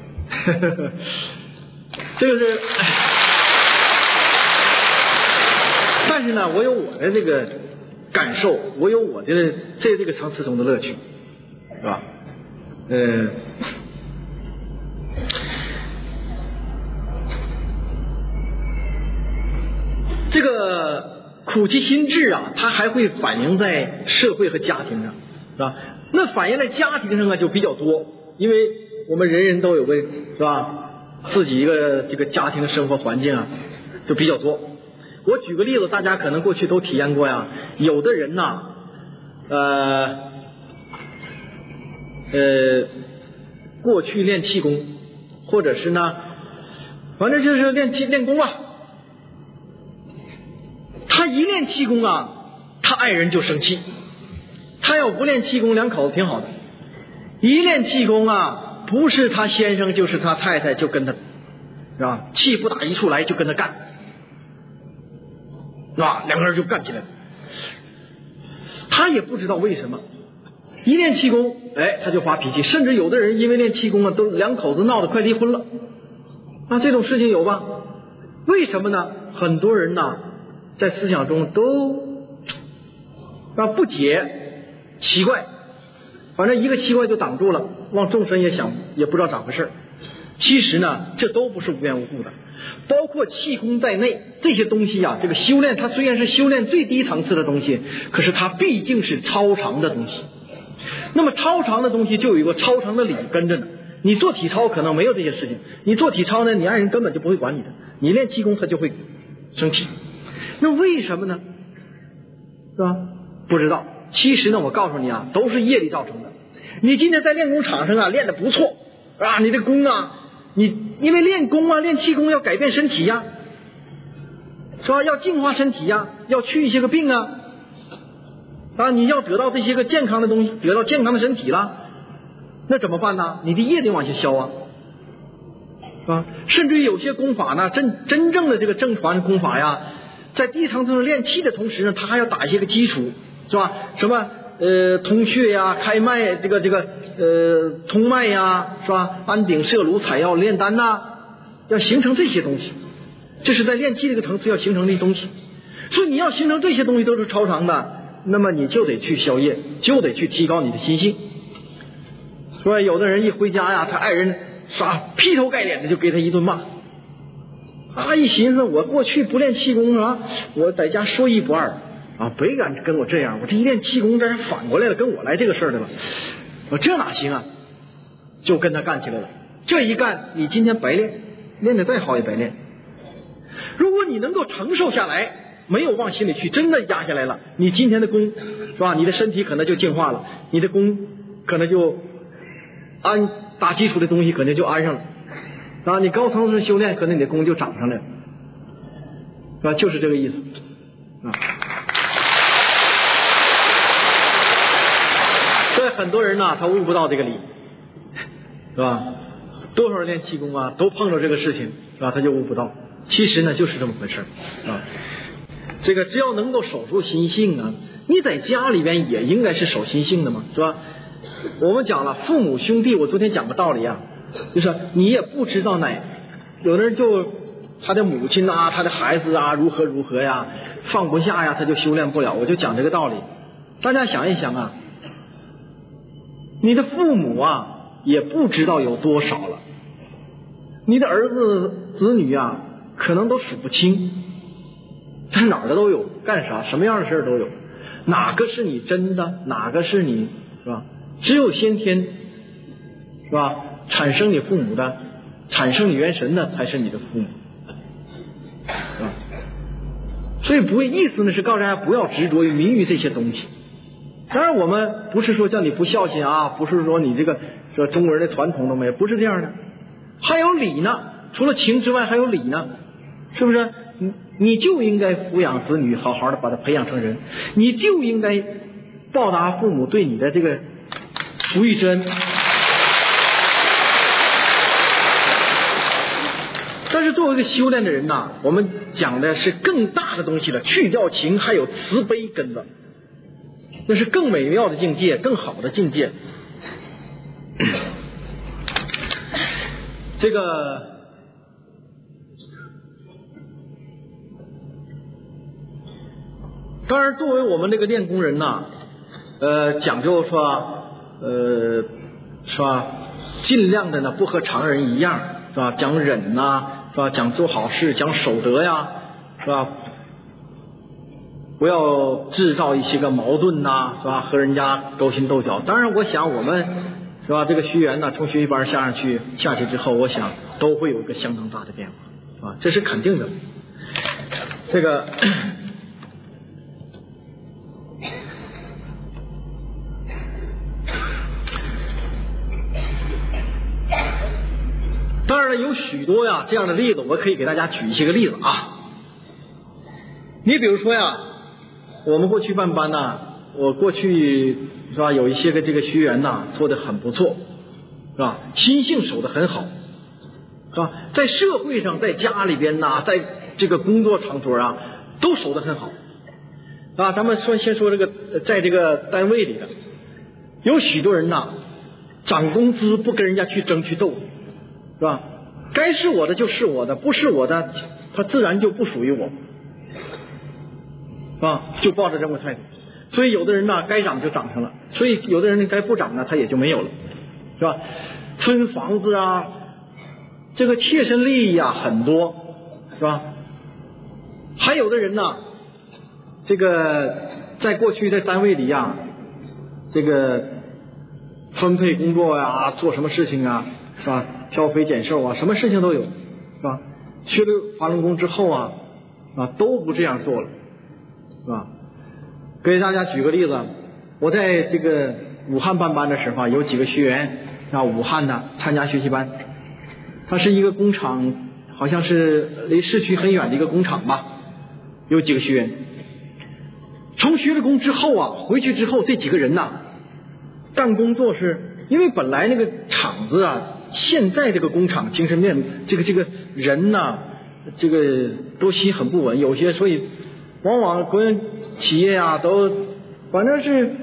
[SPEAKER 1] 这个是，但是呢，我有我的这个感受，我有我的在这个层次中的乐趣，是吧？嗯。这个苦其心志啊，它还会反映在社会和家庭上，是吧？那反映在家庭上啊就比较多，因为我们人人都有个是吧，自己一个这个家庭的生活环境啊就比较多。我举个例子，大家可能过去都体验过呀。有的人呐，呃呃，过去练气功，或者是呢，反正就是练气练功啊。他一练气功啊，他爱人就生气。他要不练气功，两口子挺好的。一练气功啊，不是他先生就是他太太，就跟他是吧？气不打一处来，就跟他干，是吧？两个人就干起来了。他也不知道为什么，一练气功，哎，他就发脾气。甚至有的人因为练气功啊，都两口子闹得快离婚了。那这种事情有吧？为什么呢？很多人呢，在思想中都啊不解，奇怪，反正一个奇怪就挡住了，往众生也想也不知道咋回事。其实呢，这都不是无缘无故的，包括气功在内，这些东西啊，这个修炼它虽然是修炼最低层次的东西，可是它毕竟是超常的东西。那么超常的东西就有一个超常的理跟着呢。你做体操可能没有这些事情，你做体操呢，你爱人根本就不会管你的，你练气功他就会生气。那为什么呢？是吧？不知道。其实呢，我告诉你啊，都是业力造成的。你今天在练功场上啊练得不错啊，你的功啊，你因为练功啊练气功要改变身体呀，是吧？要净化身体呀，要去一些个病啊，啊，你要得到这些个健康的东西，得到健康的身体了，那怎么办呢？你的业得往下消啊，是吧？甚至于有些功法呢，真真正的这个正传功法呀，在低层次练气的同时呢，它还要打一些个基础，是吧？什么呃通血呀、开脉，这个这个呃通脉呀，是吧？安顶摄颅采药炼丹呐，要形成这些东西，这是在练气这个层次要形成的东西。所以你要形成这些东西都是超常的，那么你就得去消业，就得去提高你的心性。说有的人一回家呀，他爱人啥劈头盖脸的就给他一顿骂。他一寻思，我过去不练气功啊，我在家说一不二啊，谁敢跟我这样？我这一练气功，这人反过来了，跟我来这个事儿来了。我这哪行啊？就跟他干起来了。这一干，你今天白练，练得再好也白练。如果你能够承受下来，没有往心里去，真的压下来了，你今天的功是吧？你的身体可能就净化了，你的功可能就安打基础的东西可能就安上了啊，你高层次修炼，可能你的功就长上来了，是吧？就是这个意思啊。所以很多人呢，他悟不到这个理，是吧？多少人练气功啊，都碰到这个事情，是吧？他就悟不到。其实呢，就是这么回事啊。这个只要能够守住心性啊，你在家里边也应该是守心性的嘛，是吧？我们讲了父母兄弟，我昨天讲个道理啊，就是你也不知道哪，有的人就他的母亲啊，他的孩子啊，如何如何呀，放不下呀，他就修炼不了。我就讲这个道理，大家想一想啊，你的父母啊也不知道有多少了，你的儿子子女啊可能都数不清，在哪儿的都有，干啥什么样的事都有，哪个是你真的，哪个是你是吧？只有先天是吧？产生你父母的，产生你元神的才是你的父母，是吧？所以不会意思呢是告诉大家不要执着于名于这些东西。当然我们不是说叫你不孝心啊，不是说你这个说中国人的传统都没有，不是这样的。还有礼呢，除了情之外还有礼呢，是不是？你你就应该抚养子女，好好的把他培养成人，你就应该报答父母对你的这个抚育之恩。但是作为一个修炼的人呐，我们讲的是更大的东西了，去掉情还有慈悲跟着，那是更美妙的境界，更好的境界。这个当然作为我们这个练功人呐，呃讲究说呃是吧，尽量的呢不和常人一样，是吧？讲忍呐，是吧？讲做好事，讲守德呀，是吧？不要制造一些个矛盾呐，是吧？和人家勾心斗角。当然我想我们是吧，这个学员呢从学习班下上去下去之后，我想都会有一个相当大的变化啊，这是肯定的。这个当然了，有许多呀这样的例子，我可以给大家举一些个例子啊。你比如说呀，我们过去办班呢，我过去是吧，有一些个这个学员呐做得很不错，是吧？心性守得很好，是吧？在社会上，在家里边呐，在这个工作场所啊，都守得很好，啊。咱们说先说这个，在这个单位里的，有许多人呐，涨工资不跟人家去争去斗，是吧？该是我的就是我的，不是我的，他自然就不属于我。啊，就抱着这种态度，所以有的人呢该涨就涨上了，所以有的人呢该不涨呢他也就没有了，是吧？分房子啊，这个切身利益啊很多，是吧？还有的人呢，这个在过去在单位里呀，这个分配工作呀，做什么事情啊，是吧？挑肥拣瘦啊，什么事情都有，是吧？去了法轮功之后啊，啊都不这样做了。是吧？给大家举个例子，我在这个武汉办班的时候啊，有几个学员啊，武汉的参加学习班，它是一个工厂，好像是离市区很远的一个工厂吧，有几个学员，从学了功之后啊，回去之后这几个人呐，干工作是因为本来那个厂子啊，现在这个工厂精神面这个这个人呐，这个都心很不稳，有些所以。往往国营企业啊，都反正是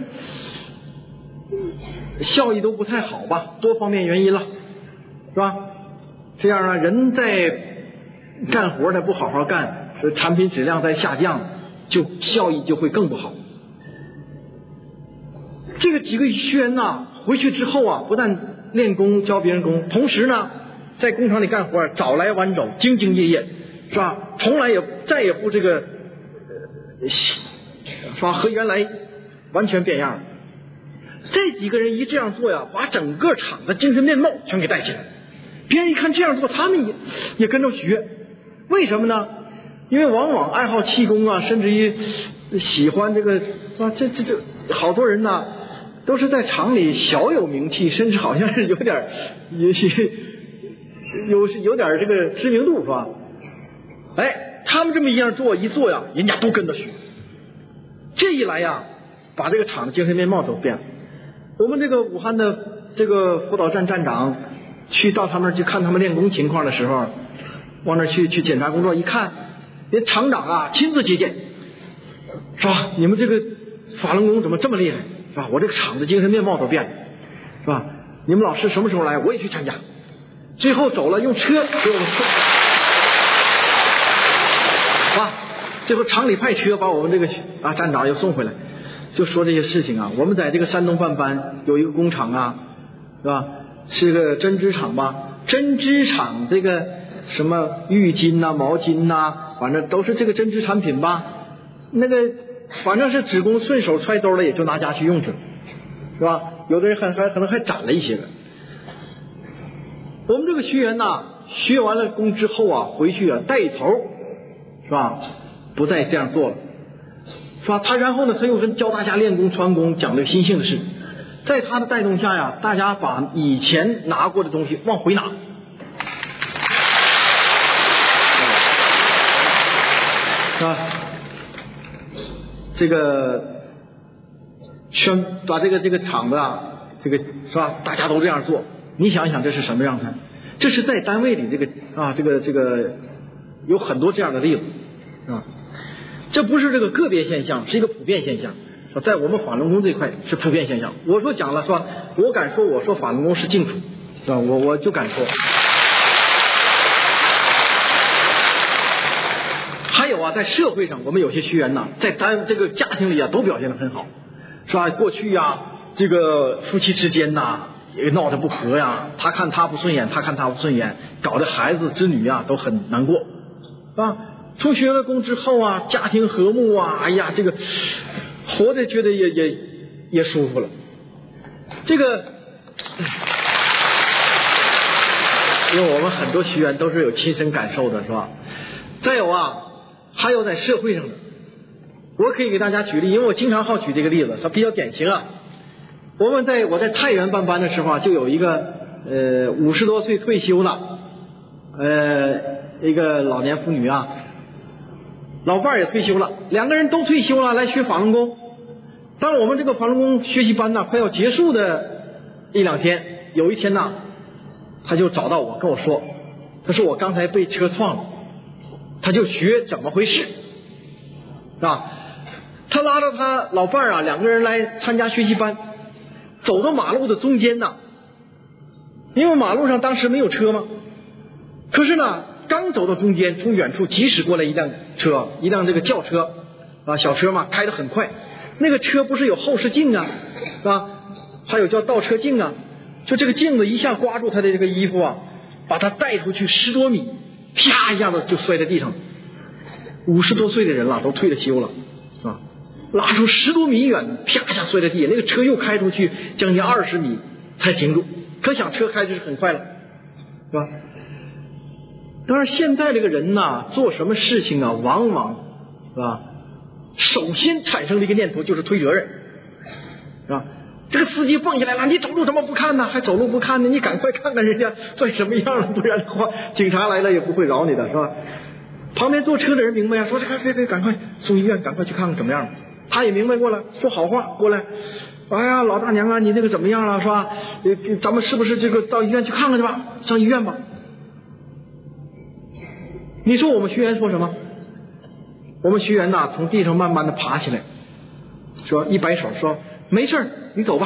[SPEAKER 1] 效益都不太好吧，多方面原因了，是吧？这样呢，人在干活呢不好好干，产品质量在下降，就效益就会更不好。这个几个学员呢，回去之后啊，不但练功教别人功，同时呢，在工厂里干活早来晚走，兢兢业业，是吧？从来也再也不这个。是吧？和原来完全变样了。这几个人一这样做呀，把整个厂的精神面貌全给带起来。别人一看这样做，他们也也跟着学。为什么呢？因为往往爱好气功啊，甚至于喜欢这个啊，这这这好多人呢，都是在厂里小有名气，甚至好像是有点有些有有点这个知名度，是吧？哎。他们这么一样做一做呀，人家都跟着学。这一来呀，把这个厂的精神面貌都变了。我们这个武汉的这个辅导站站长去到他们那儿去看他们练功情况的时候，往那儿去去检查工作，一看，连厂长啊亲自接见，是吧？你们这个法轮功怎么这么厉害，是吧？我这个厂的精神面貌都变了，是吧？你们老师什么时候来？我也去参加。最后走了，用车给我们送。啊，最后厂里派车把我们这个啊站长又送回来，就说这些事情啊。我们在这个山东办班有一个工厂啊，是吧？是个针织厂吧？针织厂这个什么浴巾呐、毛巾呐，反正都是这个针织产品吧。那个反正是职工顺手揣兜了，也就拿家去用去了，是吧？有的人还还可能还攒了一些个。 我们这个学员呐，学完了功之后啊，回去啊带头，是吧？不再这样做了，是吧？他然后呢，他又跟教大家练功穿功，讲这个心性的事。在他的带动下呀，大家把以前拿过的东西往回拿，是吧？这个宣把这个这个场子啊，这个是吧？大家都这样做，你想一想这是什么样子？这是在单位里这个啊，这个这个有很多这样的例子啊。这不是这个个别现象，是一个普遍现象。在我们法轮功这一块是普遍现象。我说讲了是吧？我敢说，我说法轮功是净土，是吧？我我就敢说。还有啊，在社会上，我们有些学员呢，在单这个家庭里啊，都表现得很好，是吧？过去呀、啊，这个夫妻之间呐、啊，也闹得不和呀，他看他不顺眼，他看他不顺眼，搞得孩子子女啊都很难过，啊。从学了功之后啊，家庭和睦啊，哎呀，这个活得觉得也也也舒服了。这个，因为我们很多学员都是有亲身感受的，是吧？再有啊，还有在社会上的，我可以给大家举例，因为我经常好举这个例子，它比较典型啊。我们在我在太原办班的时候啊，就有一个呃五十多岁退休了，呃一个老年妇女啊。老伴儿也退休了，两个人都退休了，来学法轮功。当我们这个法轮功学习班呢快要结束的一两天，有一天呢，他就找到我跟我说，他说我刚才被车撞了，他就学怎么回事，是吧？他拉着他老伴儿啊，两个人来参加学习班，走到马路的中间呢，因为马路上当时没有车嘛，可是呢。刚走到中间，从远处疾驶过来一辆车，一辆这个轿车啊，小车嘛，开得很快。那个车不是有后视镜啊，是吧？还有叫倒车镜啊，就这个镜子一下刮住他的这个衣服啊，把他带出去十多米，啪一下子就摔在地上。五十多岁的人了，都退了休了，是吧？拉出十多米远，啪一下摔在地，那个车又开出去将近二十米才停住。可想车开的是很快了，是吧？当然，现在这个人呐，做什么事情啊，往往是吧，首先产生的一个念头就是推责任，是吧？这个司机蹦下来了，你走路怎么不看呢？还走路不看呢？你赶快看看人家算什么样了，不然的话，警察来了也不会饶你的，是吧？旁边坐车的人明白啊，说这个别别，赶快送医院，赶快去看看怎么样。他也明白过来，说好话过来。哎呀，老大娘啊，你这个怎么样了，是吧？咱们是不是这个到医院去看看去吧？上医院吧。你说我们学员说什么？我们学员呐，从地上慢慢的爬起来，说一摆手说没事，你走吧。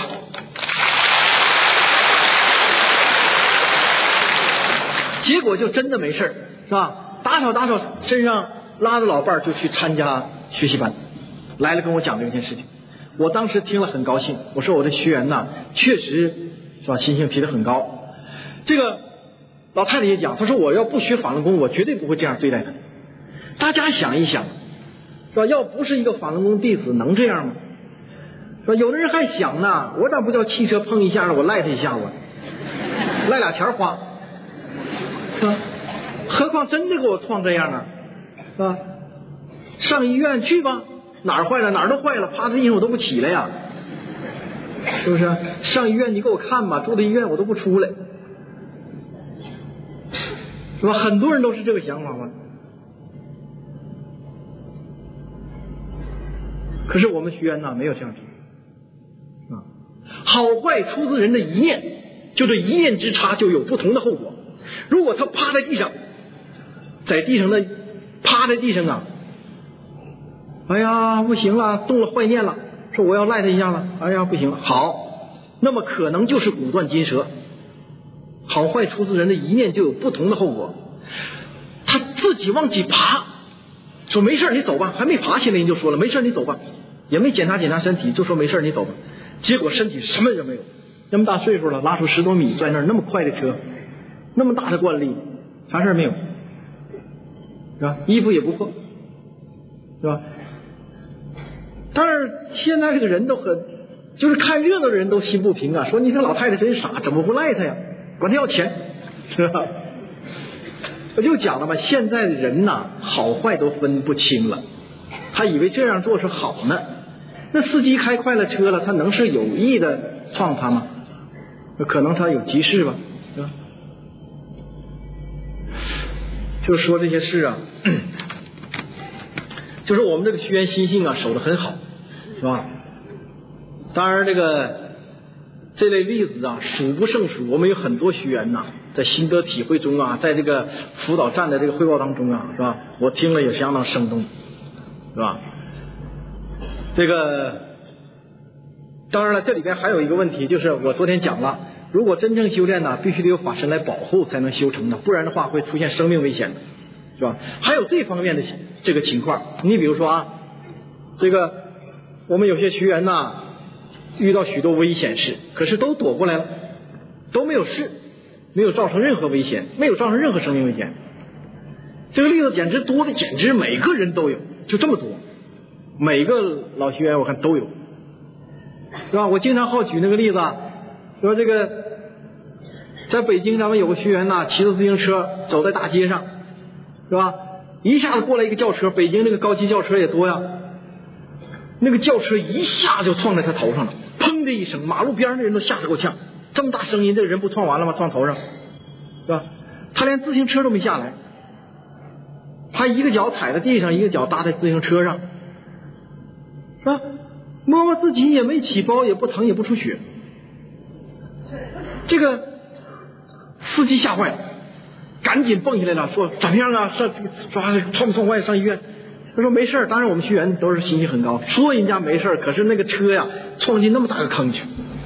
[SPEAKER 1] 结果就真的没事，是吧？打扫打扫身上，拉着老伴儿就去参加学习班，来了跟我讲这件事情。我当时听了很高兴，我说我的学员呐，确实是吧，心性提得很高。这个老太太也讲，她说我要不学法轮功，我绝对不会这样对待她。大家想一想，是吧？要不是一个法轮功弟子，能这样吗？是吧？有的人还想呢，我咋不叫汽车碰一下，我赖他一下子，赖俩钱花，是吧？何况真的给我撞这样啊，是吧？上医院去吧，哪儿坏了哪儿都坏了，趴在地上我都不起来呀，是不是？上医院你给我看吧，住在医院我都不出来。是吧？很多人都是这个想法嘛。可是我们学员呢，没有这样做啊。好坏出自人的一念，就这一念之差就有不同的后果。如果他趴在地上，在地上的趴在地上啊，哎呀不行了，动了坏念了，说我要赖他一下了，哎呀不行了，好，那么可能就是骨断筋折。好坏出自人的一念，就有不同的后果。他自己往起爬，说没事你走吧，还没爬起来你就说了没事你走吧，也没检查检查身体，就说没事你走吧。结果身体什么也没有，那么大岁数了，拉出十多米在那儿，那么快的车，那么大的惯例，啥事没有，是吧？衣服也不破，是吧？但是现在这个人都很，就是看热闹的人都心不平啊，说你这老太太真傻，怎么不赖她呀？管她要钱， 是吧？我就讲了嘛，现在的人呐，好坏都分不清了，他以为这样做是好呢。那司机开快了车了，他能是有意的撞他吗？可能他有急事吧，是吧？就说这些事啊，就是我们这个学员心性啊守得很好，是吧？当然这个这类例子啊数不胜数，我们有很多学员呐、啊，在心得体会中啊，在这个辅导站的这个汇报当中啊，是吧？我听了也相当生动，是吧？这个当然了，这里边还有一个问题，就是我昨天讲了，如果真正修炼呢，必须得有法身来保护才能修成的，不然的话会出现生命危险的，是吧？还有这方面的这个情况，你比如说啊，这个我们有些学员呢，遇到许多危险事，可是都躲过来了，都没有事，没有造成任何危险，没有造成任何生命危险。这个例子简直多的简直每个人都有，就这么多，每个老学员我看都有，是吧？我经常好举那个例子，说这个在北京咱们有个学员呐，骑着自行车走在大街上，是吧？一下子过来一个轿车，北京那个高级轿车也多呀，那个轿车一下就撞在他头上了，砰的一声，马路边上的人都吓得够呛，这么大声音，这个人不撞完了吗？撞头上，是吧？他连自行车都没下来，他一个脚踩在地上，一个脚搭在自行车上，是吧？摸摸自己也没起包，也不疼也不出血。这个司机吓坏了，赶紧蹦起来了，说怎么样啊？上抓痛不痛快？上医院？他说没事。当然我们学员都是心气很高，说人家没事，可是那个车呀撞进那么大个坑去，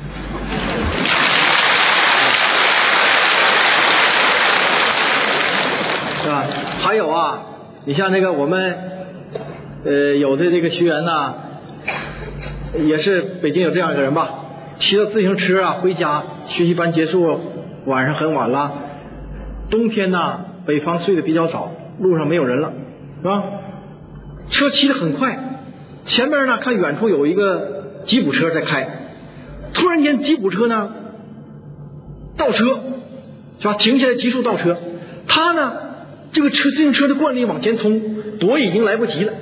[SPEAKER 1] 是吧？还有啊，你像那个我们呃有的这个学员呐，也是北京有这样一个人吧，骑着自行车啊回家，学习班结束，晚上很晚了，冬天呢北方睡得比较早，路上没有人了，是吧？车骑得很快，前面呢看远处有一个吉普车在开，突然间吉普车呢倒车，是吧？停下来急速倒车，他呢这个车自行车的惯力往前冲，躲已经来不及了，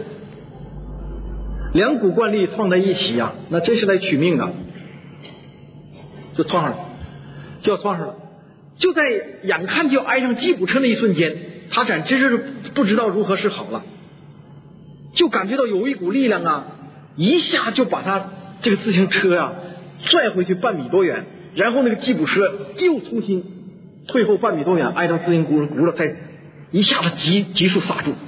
[SPEAKER 1] 两股惯力撞在一起啊，那真是来取命的，就撞上了，就要撞上了。就在眼看就要挨上吉普车那一瞬间，他简直是不知道如何是好了，就感觉到有一股力量啊，一下就把他这个自行车啊拽回去半米多远，然后那个吉普车又重新退后半米多远，挨到自行轱辘了，再一下子急急速刹住。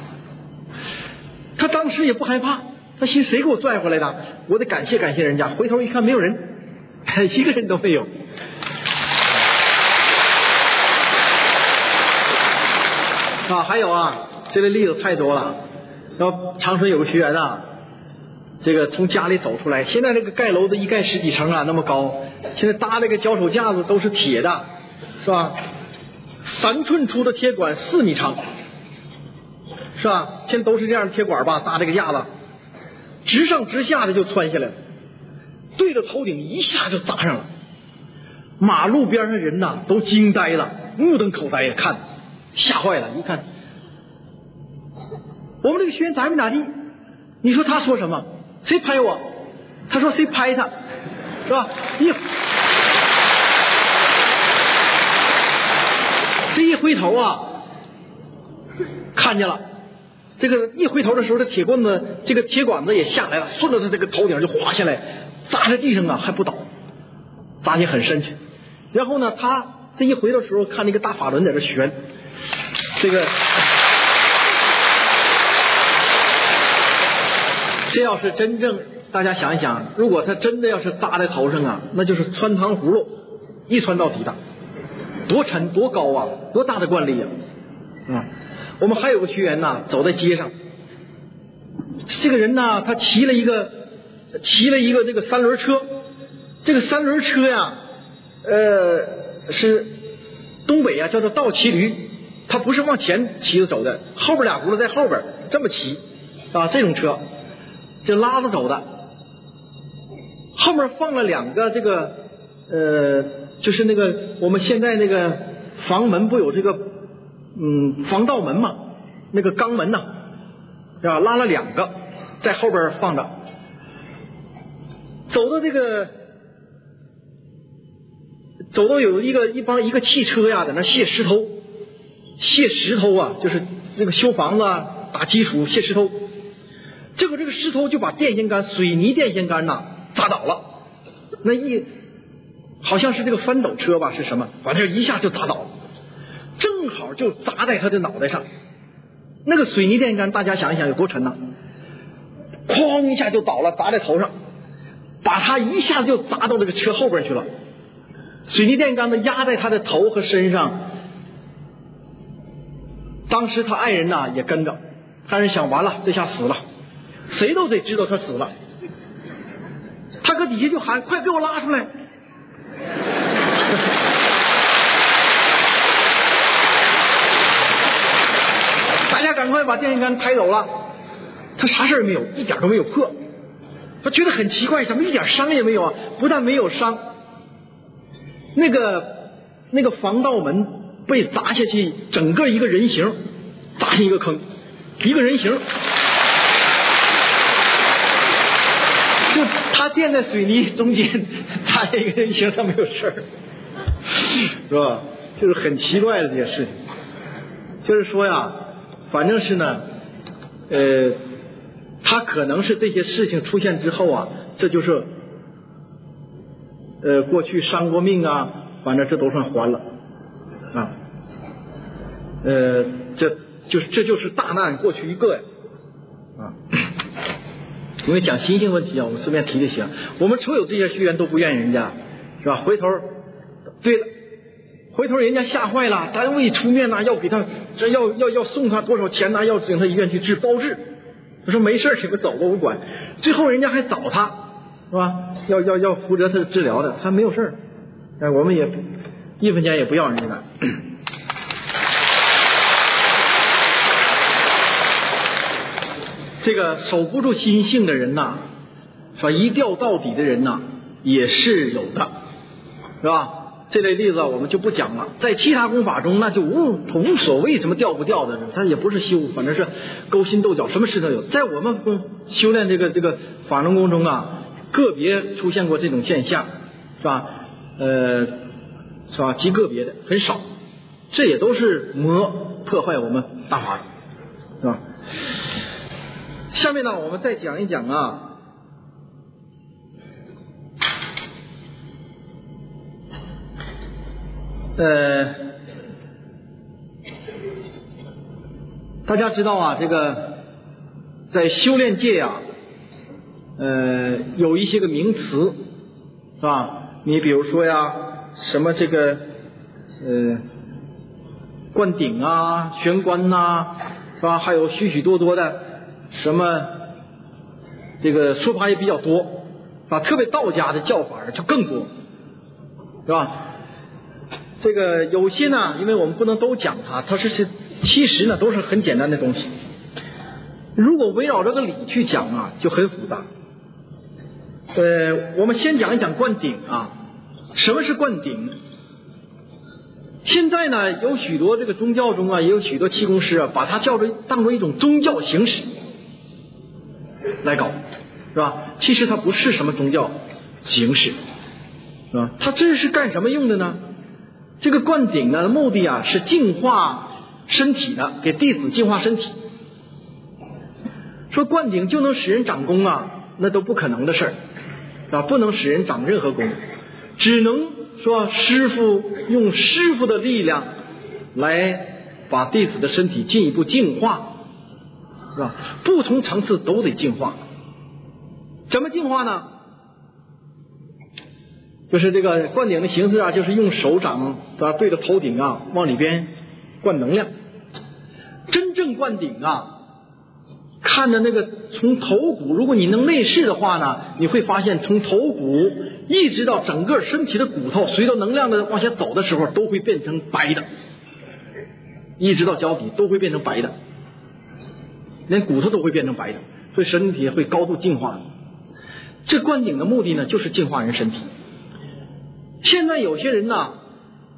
[SPEAKER 1] 他当时也不害怕，他心谁给我拽回来的？我得感谢感谢人家。回头一看没有人，一个人都没有。啊，还有啊，这类例子太多了。然后长春有个学员啊，这个从家里走出来，现在这个盖楼的一盖十几层啊，那么高，现在搭这个脚手架子都是铁的，是吧？三寸粗的铁管四米长，是吧？现在都是这样的铁管吧，搭这个架子，直上直下的就穿下来了，对着头顶一下就砸上了。马路边上人呐都惊呆了，目瞪口呆，看吓坏了。一看我们这个学员咋没咋地，你说他说什么？谁拍我？他说谁拍他，是吧？一这一回头啊，看见了，这个一回头的时候，这铁棍子这个铁管子也下来了，顺着他这个头顶就滑下来，砸在地上啊还不倒，砸进很深去。然后呢，他这一回头的时候，看那个大法轮在这旋，这个这要是真正大家想一想，如果他真的要是扎在头上啊，那就是穿糖葫芦一穿到底的，多沉多高啊，多大的惯力啊！啊，我们还有个学员呐，走在街上，这个人呢，他骑了一个骑了一个这个三轮车，这个三轮车呀，呃，是东北啊叫做倒骑驴，他不是往前骑着走的，后边俩轱辘在后边这么骑啊，这种车就拉着走的，后面放了两个这个呃，就是那个我们现在那个房门不有这个嗯防盗门嘛，那个钢门呐、啊，是吧？拉了两个在后边放着，走到这个走到有一个一帮一个汽车呀，在那卸石头，卸石头啊，就是那个修房子啊，打基础卸石头。结果这个石头就把电线杆，水泥电线杆呐砸倒了，那一好像是这个翻斗车吧，是什么？反正一下就砸倒了，正好就砸在他的脑袋上。那个水泥电线杆，大家想一想有多沉呐、啊？哐一下就倒了，砸在头上，把他一下就砸到这个车后边去了。水泥电线杆子压在他的头和身上。当时他爱人呐、啊、也跟着，他人想完了，这下死了。谁都得知道他死了，他搁底下就喊：“快给我拉出来！”大家赶快把电线杆抬走了。他啥事儿没有，一点都没有破。他觉得很奇怪，怎么一点伤也没有啊？不但没有伤，那个那个防盗门被砸下去，整个一个人形砸进一个坑，一个人形。就他垫在水泥中间，他一个人形，他没有事儿，是吧？就是很奇怪的这些事情。就是说呀，反正是呢，呃，他可能是这些事情出现之后啊，这就是呃过去伤过命啊，反正这都算还了啊。呃，这就是这就是大难过去一个呀啊。因为讲心性问题啊，我们顺便提这些。我们所有这些学员都不怨人家，是吧？回头，对了，回头人家吓坏了，单位出面呐、啊，要给他这要要要送他多少钱呐、啊，要领他医院去治包治。他说没事，你们走吧，我管。最后人家还找他，是吧？要要要负责他的治疗的，他没有事，哎，我们也一分钱也不要人家的。这个守不住心性的人呐，是吧？一吊到底的人呐，也是有的，是吧？这类例子我们就不讲了。在其他功法中，那就无无所谓什么吊不吊的，他也不是修，反正是勾心斗角，什么事都有。在我们修炼这个这个法轮功中啊，个别出现过这种现象，是吧？呃，是吧？极个别的，很少。这也都是魔破坏我们大法的，是吧？下面呢，我们再讲一讲啊，呃，大家知道啊，这个在修炼界啊，呃，有一些个名词，是吧？你比如说呀，什么这个呃灌顶啊、玄关呐、啊，是吧？还有许许多多的。什么这个说法也比较多，是吧？特别道家的叫法就更多，是吧？这个有些呢，因为我们不能都讲它，它是是其实呢都是很简单的东西。如果围绕这个理去讲啊，就很复杂。呃，我们先讲一讲灌顶啊，什么是灌顶？现在呢，有许多这个宗教中啊，也有许多气功师啊，把它叫做当做一种宗教形式来搞，是吧？其实它不是什么宗教形式，是吧？它这是干什么用的呢？这个灌顶呢，目的啊是净化身体的，给弟子净化身体。说灌顶就能使人长功啊，那都不可能的事儿，啊，不能使人长任何功，只能说师父用师父的力量来把弟子的身体进一步净化。是吧？不同层次都得净化。怎么净化呢？就是这个灌顶的形式啊，就是用手掌啊对着头顶啊往里边灌能量。真正灌顶啊，看着那个从头骨，如果你能内视的话呢，你会发现从头骨一直到整个身体的骨头，随着能量的往下走的时候，都会变成白的，一直到脚底都会变成白的。连骨头都会变成白的，所以身体会高度净化。这灌顶的目的呢，就是净化人身体。现在有些人呢，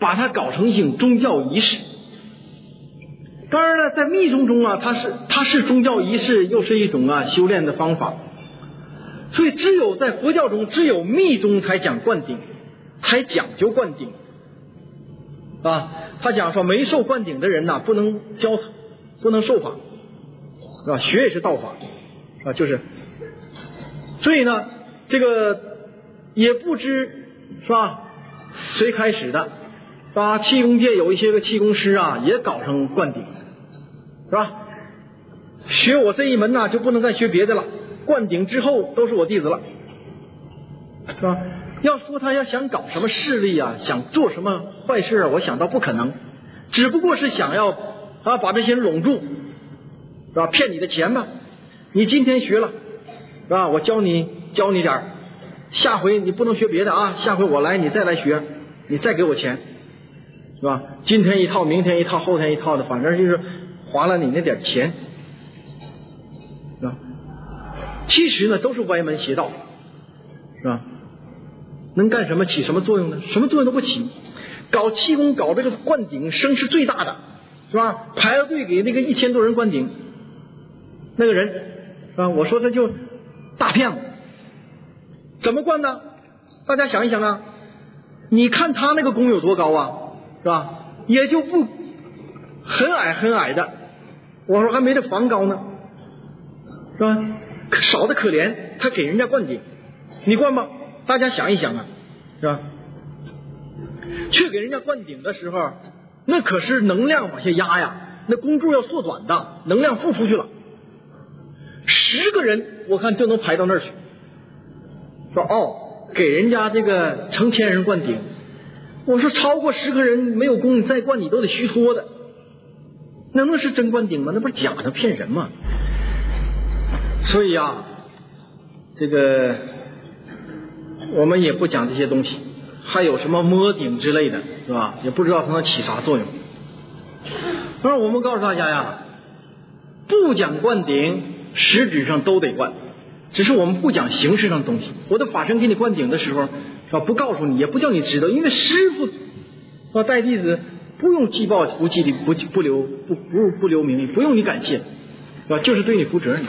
[SPEAKER 1] 把它搞成一种宗教仪式。当然了，在密宗中啊，它是它是宗教仪式，又是一种啊修炼的方法。所以只有在佛教中，只有密宗才讲灌顶，才讲究灌顶啊。他讲说，没受灌顶的人呐、啊，不能教，不能受法啊，学也是道法啊，就是。所以呢，这个也不知是吧，谁开始的，是吧？气功界有一些个气功师啊，也搞成灌顶，是吧？学我这一门呐、啊，就不能再学别的了。灌顶之后都是我弟子了，是吧？要说他要想搞什么势力啊，想做什么坏事啊，我想到不可能，只不过是想要啊把这些人拢住，是吧？骗你的钱吧。你今天学了，是吧？我教你教你点儿，下回你不能学别的啊，下回我来你再来学，你再给我钱，是吧？今天一套，明天一套，后天一套的，反正就是花了你那点钱，是吧？其实呢都是歪门邪道，是吧？能干什么起什么作用呢？什么作用都不起。搞气功搞这个灌顶声是最大的，是吧？排着队给那个一千多人灌顶，那个人是吧？我说这就大骗子。怎么灌呢？大家想一想啊，你看他那个功有多高啊，是吧？也就不很矮很矮的，我说还没这房高呢，是吧？少的可怜，他给人家灌顶，你灌吧？大家想一想啊，是吧？去给人家灌顶的时候，那可是能量往下压呀，那功柱要缩短的，能量付出去了。十个人我看就能排到那儿去。说哦，给人家这个成千人灌顶，我说超过十个人没有功，再灌你都得虚脱的，那那是真灌顶吗？那不是假的，骗人吗？所以啊，这个我们也不讲这些东西，还有什么摸顶之类的，是吧？也不知道它能起啥作用。但是我们告诉大家呀，不讲灌顶，实质上都得灌，只是我们不讲形式上的东西。我的法身给你灌顶的时候，是吧？不告诉你，也不叫你知道，因为师父啊带弟子不用记报不记礼不不留不不不留名利，不用你感谢，是吧？就是对你负责任。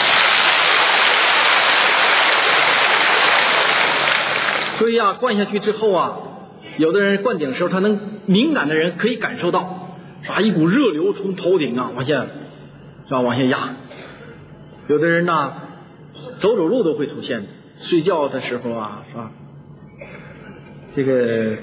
[SPEAKER 1] 所以啊，灌下去之后啊，有的人灌顶的时候，他能敏感的人可以感受到，是吧？一股热流从头顶啊往下，是吧？往下压。有的人呢，走走路都会出现的，睡觉的时候啊，是吧？这个，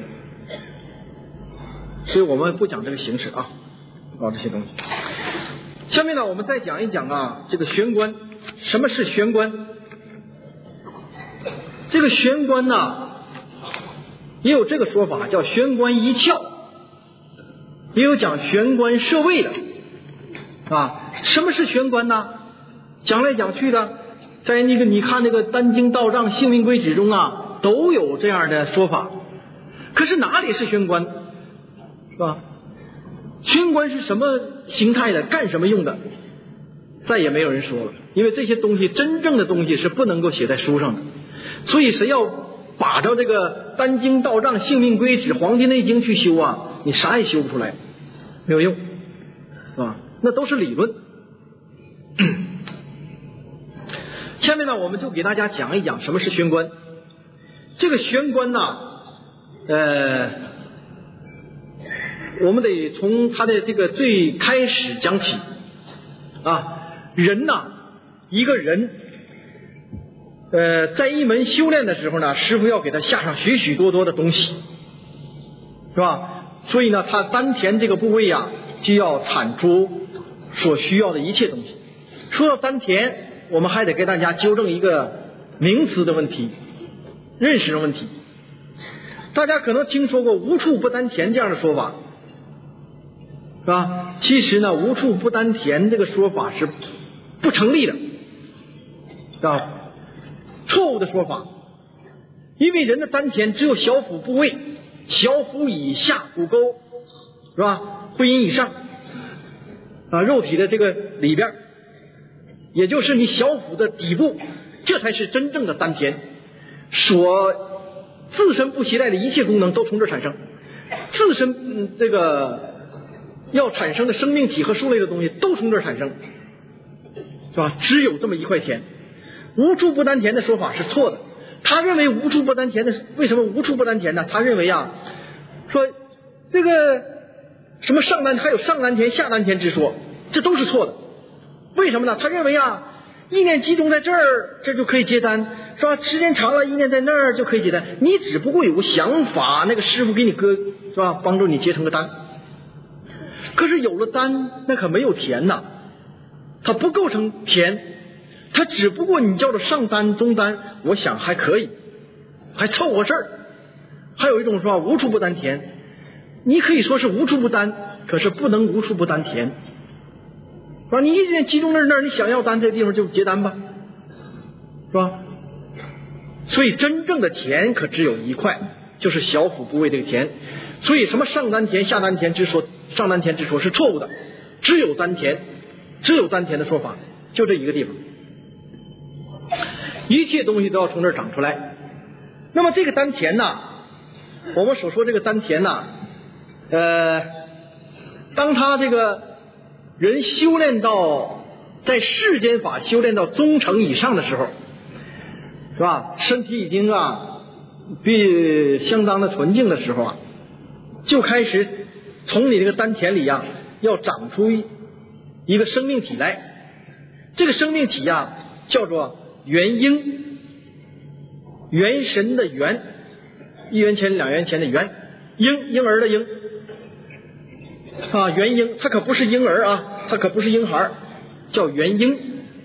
[SPEAKER 1] 所以我们不讲这个形式啊，搞这些东西。下面呢，我们再讲一讲啊，这个玄关，什么是玄关？这个玄关呢，也有这个说法，叫玄关一窍，也有讲玄关设位的啊。什么是玄关呢？讲来讲去的，在那个你看那个丹经道藏性命归旨中啊，都有这样的说法。可是哪里是玄关，是吧？玄关是什么形态的，干什么用的，再也没有人说了。因为这些东西真正的东西是不能够写在书上的，所以谁要把着这个丹经道藏性命归旨黄帝内经去修啊，你啥也修不出来，没有用，是吧？那都是理论。下面呢，我们就给大家讲一讲什么是玄关。这个玄关呢，呃，我们得从它的这个最开始讲起啊。人呐，一个人，呃，在一门修炼的时候呢，师父要给他下上许许多多的东西，是吧？所以呢，他丹田这个部位啊，就要产出所需要的一切东西。说到丹田，我们还得给大家纠正一个名词的问题，认识的问题。大家可能听说过无处不丹田这样的说法，是吧？其实呢，无处不丹田这个说法是不成立的，是吧？错误的说法。因为人的丹田只有小腹部位，小腹以下骨沟，是吧？会阴以上啊，肉体的这个里边，也就是你小腹的底部，这才是真正的丹田，所自身不携带的一切功能都从这产生。 自身嗯这个要产生的生命体和树类的东西都从这儿产生，是吧？只有这么一块田，无处不丹田的说法是错的。他认为无处不丹田的，为什么无处不丹田呢？他认为啊，说这个什么上丹还有上丹田下丹田之说，这都是错的。为什么呢？他认为啊，意念集中在这儿，这就可以接丹，是吧？时间长了，意念在那儿就可以接丹。你只不过有个想法，那个师傅给你割，是吧？帮助你结成个丹。可是有了丹，那可没有田呐，它不构成田，它只不过你叫做上丹中丹，我想还可以，还凑合事儿。还有一种说无处不丹田，你可以说是无处不丹，可是不能无处不丹田，是吧？你意念集中在那儿，你想要丹这个地方就结丹吧，是吧？所以真正的田可只有一块，就是小腹部位这个田。所以什么上丹田下丹田之说，上丹田之说是错误的，只有丹田，只有丹田的说法，就这一个地方。一切东西都要从这儿长出来。那么这个丹田呢，我们所说这个丹田呢，呃，当他这个人修炼到在世间法修炼到中层以上的时候，是吧？身体已经啊比相当的纯净的时候啊，就开始从你这个丹田里呀、啊，要长出一个生命体来。这个生命体呀、啊，叫做元婴，元神的元，一元钱两元钱的元，婴婴儿的婴啊，元婴，它可不是婴儿啊，它可不是婴孩，叫元婴。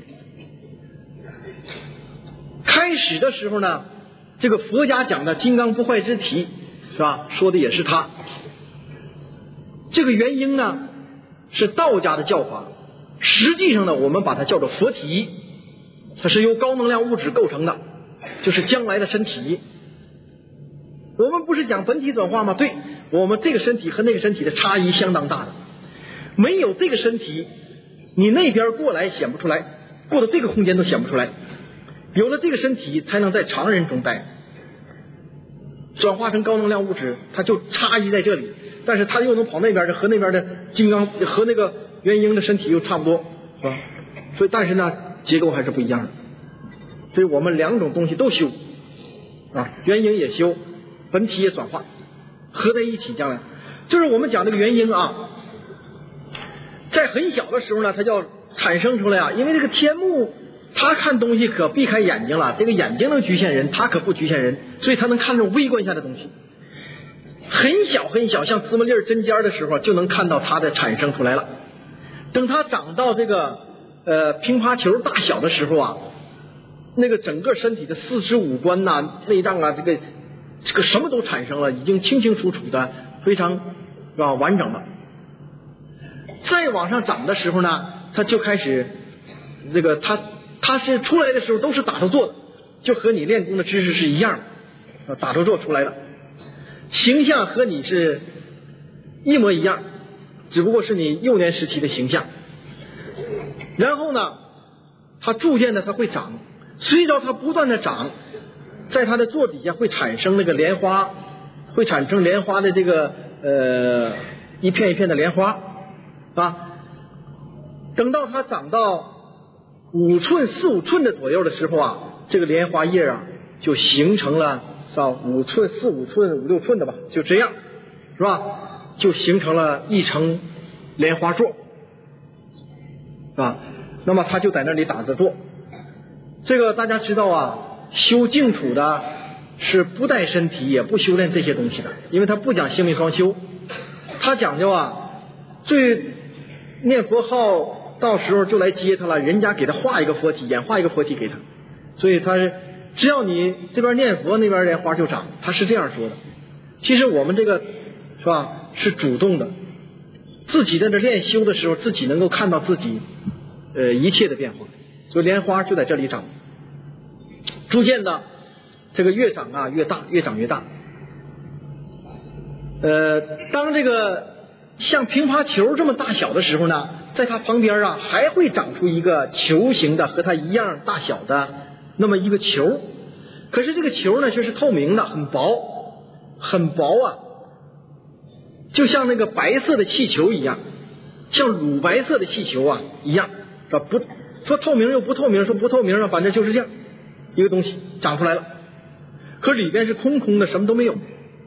[SPEAKER 1] 开始的时候呢，这个佛家讲的金刚不坏之体，是吧？说的也是他。这个元婴呢是道家的教法，实际上呢我们把它叫做佛体，它是由高能量物质构成的，就是将来的身体。我们不是讲本体转化吗？对，我们这个身体和那个身体的差异相当大的，没有这个身体，你那边过来显不出来，过到这个空间都显不出来，有了这个身体才能在常人中待，转化成高能量物质，它就差异在这里，但是它又能跑那边的，和那边的金刚和那个元婴的身体又差不多，是吧？所以但是呢结构还是不一样的，所以我们两种东西都修啊，元婴也修，本体也转化，合在一起，将来就是我们讲这个元婴啊，在很小的时候呢，它就要产生出来啊，因为这个天目他看东西可避开眼睛了，这个眼睛能局限人，他可不局限人，所以他能看这种微观下的东西。很小很小，像芝麻粒儿针尖的时候，就能看到它的产生出来了。等它长到这个呃乒乓球大小的时候啊，那个整个身体的四肢五官呐、啊、内脏啊，这个这个什么都产生了，已经清清楚楚的，非常是吧完整了。再往上长的时候呢，它就开始这个它它是出来的时候都是打头坐的，就和你练功的知识是一样的，打头坐出来了，形象和你是一模一样，只不过是你幼年时期的形象。然后呢，它逐渐的它会长，随着它不断的长，在它的座底下会产生那个莲花，会产生莲花的这个呃一片一片的莲花啊。等到它长到五寸四五寸的左右的时候啊，这个莲花叶啊就形成了是吧五寸四五寸五六寸的吧，就这样是吧，就形成了一层莲花座，是吧？那么他就在那里打着坐。这个大家知道啊，修净土的是不带身体也不修炼这些东西的，因为他不讲性命双修，他讲究啊最念佛号到时候就来接他了，人家给他画一个佛体，演化一个佛体给他，所以他是只要你这边念佛那边莲花就长，他是这样说的。其实我们这个是吧是主动的，自己在这练修的时候自己能够看到自己呃一切的变化，所以莲花就在这里长，逐渐的这个越长啊越大，越长越大。呃当这个像乒乓球这么大小的时候呢，在它旁边啊还会长出一个球形的和它一样大小的那么一个球，可是这个球呢却是透明的，很薄很薄啊， 就像那个白色的气球一样，像乳白色的气球啊一样，是吧？不说透明又不透明，说不透明啊，反正就是这样一个东西长出来了，可里边是空空的，什么都没有。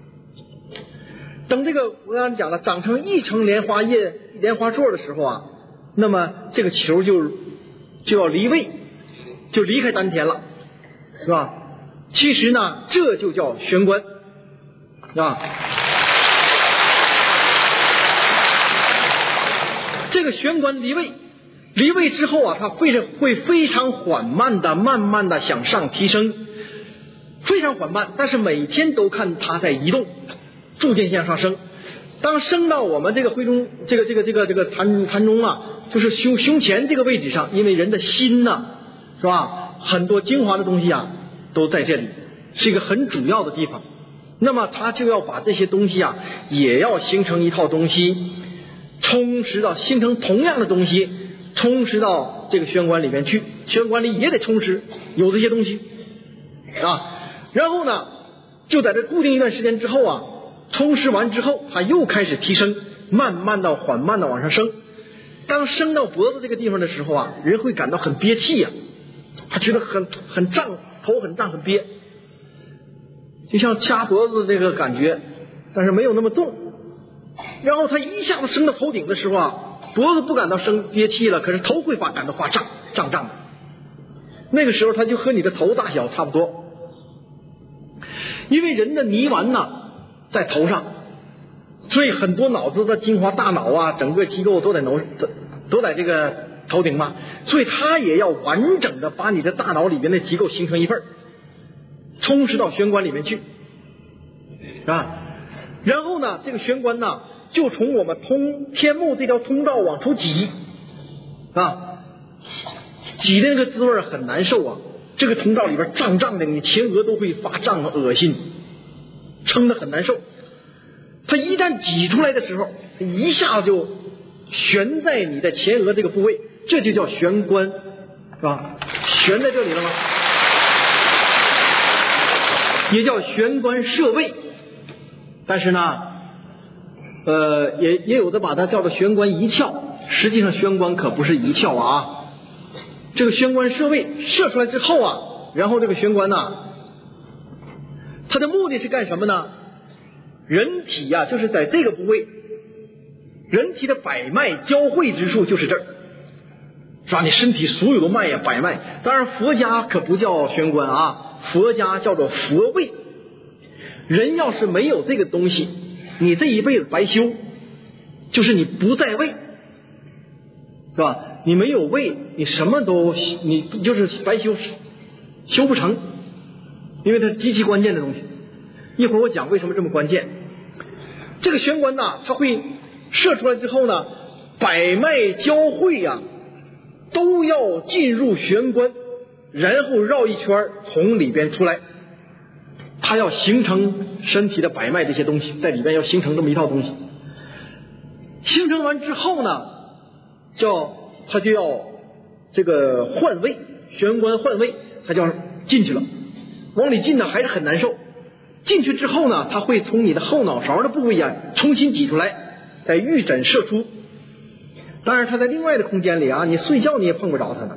[SPEAKER 1] 等这个我刚才讲了，长成一层莲花叶、莲花座的时候啊，那么这个球就就要离位，就离开丹田了，是吧？其实呢，这就叫玄关，啊。这个玄关离位，离位之后啊，它会会非常缓慢的、慢慢的向上提升，非常缓慢，但是每天都看它在移动，逐渐向上升。当升到我们这个徽中这个这个这个这个坛坛中啊，就是胸胸前这个位置上，因为人的心呢、啊，是吧？很多精华的东西啊，都在这里，是一个很主要的地方。那么它就要把这些东西啊，也要形成一套东西。充实到形成同样的东西，充实到这个玄关里面去，玄关里也得充实有这些东西啊。然后呢，就在这固定一段时间之后啊，充实完之后，它又开始提升，慢慢的、缓慢的往上升。当升到脖子这个地方的时候啊，人会感到很憋气呀、啊，他觉得很很胀，头很胀很憋，就像掐脖子这个感觉，但是没有那么重。然后他一下子升到头顶的时候啊，脖子不感到生憋气了，可是头会发感到发胀胀胀的。那个时候他就和你的头大小差不多，因为人的泥丸呢在头上，所以很多脑子的精华大脑啊，整个机构都在脑都在这个头顶嘛，所以他也要完整的把你的大脑里边的机构形成一份，充实到玄关里面去啊。然后呢，这个玄关呢，就从我们通天目这条通道往出挤啊，挤的那个滋味很难受啊。这个通道里边胀胀的，你前额都会发胀恶心，撑得很难受。它一旦挤出来的时候，一下就悬在你的前额这个部位，这就叫玄关，是吧？悬在这里了吗？也叫玄关摄位。但是呢，呃，也也有的把它叫做玄关一窍，实际上玄关可不是一窍啊。这个玄关摄位射出来之后啊，然后这个玄关呢、啊，它的目的是干什么呢？人体呀、啊，就是在这个部位，人体的百脉交汇之处就是这儿，是吧？你身体所有的脉呀，百脉。当然佛家可不叫玄关啊，佛家叫做佛位。人要是没有这个东西，你这一辈子白修，就是你不在位，是吧？你没有位，你什么都你就是白修，修不成，因为它是极其关键的东西。一会儿我讲为什么这么关键。这个玄关呢，它会射出来之后呢，百脉交汇呀、啊，都要进入玄关，然后绕一圈从里边出来。它要形成身体的百脉这些东西，在里边要形成这么一套东西。形成完之后呢，叫它就要这个换位，玄关换位，它就要进去了。往里进呢还是很难受。进去之后呢，它会从你的后脑勺的部位啊重新挤出来，在玉枕射出。当然它在另外的空间里啊，你睡觉你也碰不着它呢。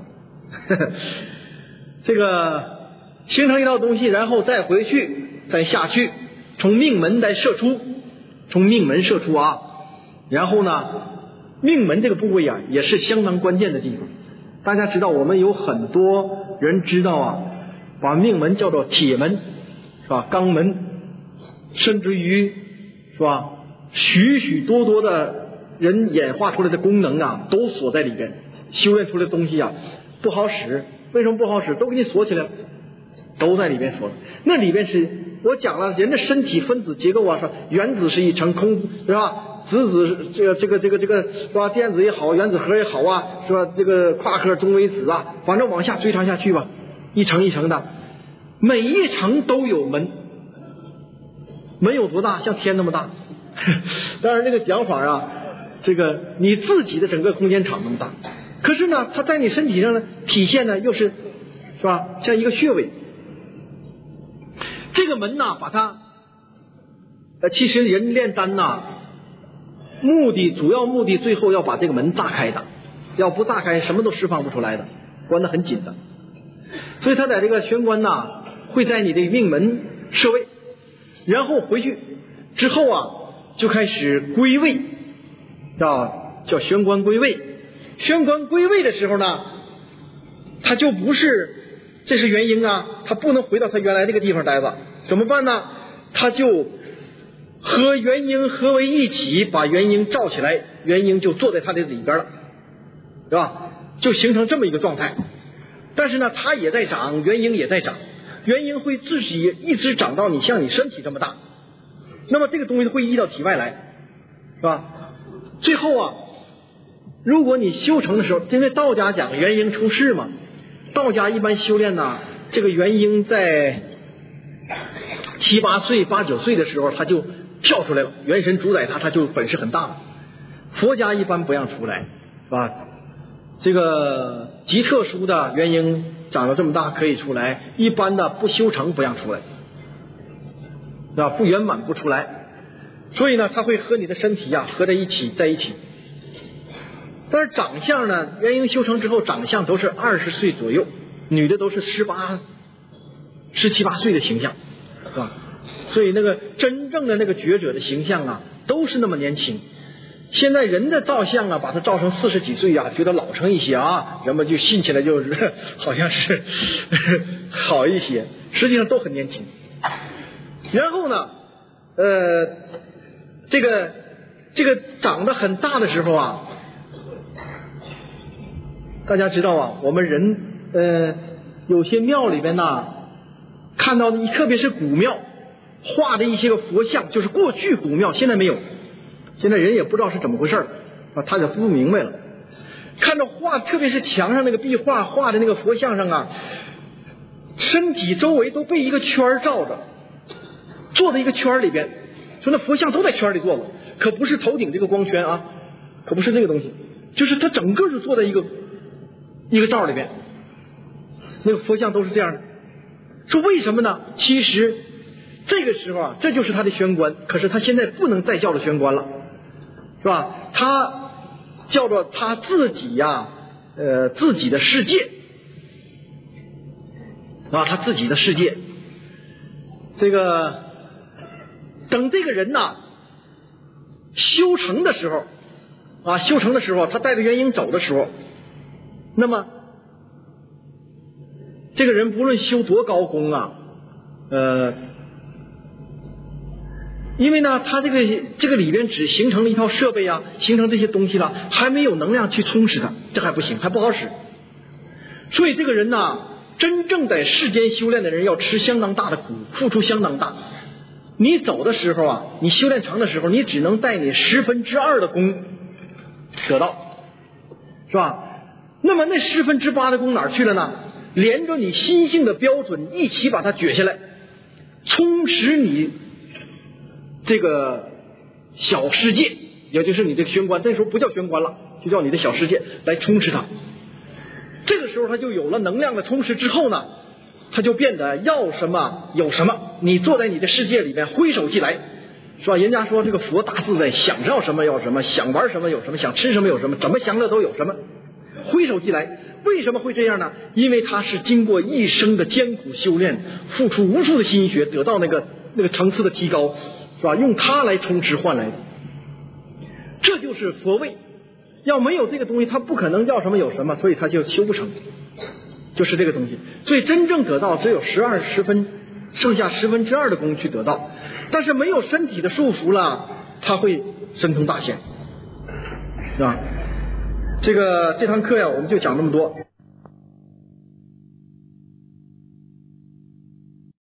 [SPEAKER 1] 这个形成一套东西，然后再回去再下去，从命门再射出，从命门射出啊。然后呢，命门这个部位啊也是相当关键的地方。大家知道我们有很多人知道啊，把命门叫做铁门，是吧？肛门，甚至于是吧，许许多多的人演化出来的功能啊都锁在里边，修炼出来的东西啊不好使。为什么不好使？都给你锁起来了，都在里边锁。那里边是我讲了人的身体分子结构啊，说原子是一层，空是吧？子子这个这个这个这个是吧？电子也好，原子核也好啊，是吧？这个夸克、中微子啊，反正往下追查下去吧，一层一层的，每一层都有门，门有多大？像天那么大。当然这个讲法啊，这个你自己的整个空间场那么大。可是呢，它在你身体上呢体现呢又是是吧，像一个穴位。这个门呢，把它呃，其实人炼丹呐， 目的主要目的最后要把这个门炸开的，要不炸开什么都释放不出来的，关得很紧的。所以他在这个玄关呐，会在你的命门设位，然后回去之后啊，就开始归位，啊，叫玄关归位。玄关归位的时候呢，他就不是，这是元婴啊，他不能回到他原来那个地方待着，怎么办呢？他就和元婴合为一起，把元婴罩起来，元婴就坐在他的里边了，是吧？就形成这么一个状态。但是呢，他也在长，元婴也在长，元婴会自己一直长到你像你身体这么大，那么这个东西会溢到体外来，是吧？最后啊，如果你修成的时候，因为道家讲元婴出世嘛，道家一般修炼呢，这个元婴在七八岁、八九岁的时候，他就跳出来了，元神主宰他，他就本事很大了。佛家一般不让出来，是吧？这个极特殊的元婴长到这么大可以出来，一般的不修成不让出来，是吧？不圆满不出来，所以呢，他会和你的身体呀、啊、合在一起，在一起。但是长相呢，元婴修成之后，长相都是二十岁左右，女的都是十八、十七八岁的形象，是吧？所以那个真正的那个觉者的形象啊，都是那么年轻。现在人的照相啊，把他照成四十几岁啊，觉得老成一些啊，人们就信起来就是好像是好一些，实际上都很年轻。然后呢，呃，这个这个长得很大的时候啊，大家知道啊，我们人呃有些庙里边呢，看到的特别是古庙画的一些个佛像，就是过去古庙现在没有。现在人也不知道是怎么回事啊，他也不明白了。看到画，特别是墙上那个壁画画的那个佛像上啊，身体周围都被一个圈罩着，坐在一个圈里边，说那佛像都在圈里坐了，可不是头顶这个光圈啊，可不是这个东西，就是他整个就坐在一个一个罩里边，那个佛像都是这样的。说为什么呢？其实这个时候啊，这就是他的玄关，可是他现在不能再叫做玄关了，是吧？他叫做他自己呀、啊，呃，自己的世界啊，他自己的世界。这个等这个人呐修成的时候啊，修成的时候，他带着元婴走的时候，那么这个人不论修多高功啊，呃。因为呢，它这个这个里边只形成了一套设备啊，形成这些东西了，还没有能量去充实它，这还不行，还不好使。所以这个人呢，真正在世间修炼的人要吃相当大的苦，付出相当大。你走的时候啊，你修炼成的时候，你只能带你十分之二的功得到，是吧？那么那十分之八的功哪儿去了呢？连着你心性的标准一起把它撅下来，充实你这个小世界，也就是你这个玄关，那时候不叫玄关了，就叫你的小世界，来充实它。这个时候它就有了能量的充实之后呢，它就变得要什么有什么。你坐在你的世界里面挥手即来，是吧？人家说这个佛大自在，想要什么有什么，想玩什么有什么，想吃什么有什么，怎么享乐都有什么，挥手即来。为什么会这样呢？因为他是经过一生的艰苦修炼，付出无数的心血，得到那个那个层次的提高，是吧？用它来充实换来的，这就是佛位。要没有这个东西，他不可能要什么有什么，所以他就修不成，就是这个东西。所以真正得到只有十二十分，剩下十分之二的功去得到。但是没有身体的束缚了，他会神通大显，是吧？这个这堂课呀，我们就讲这么多。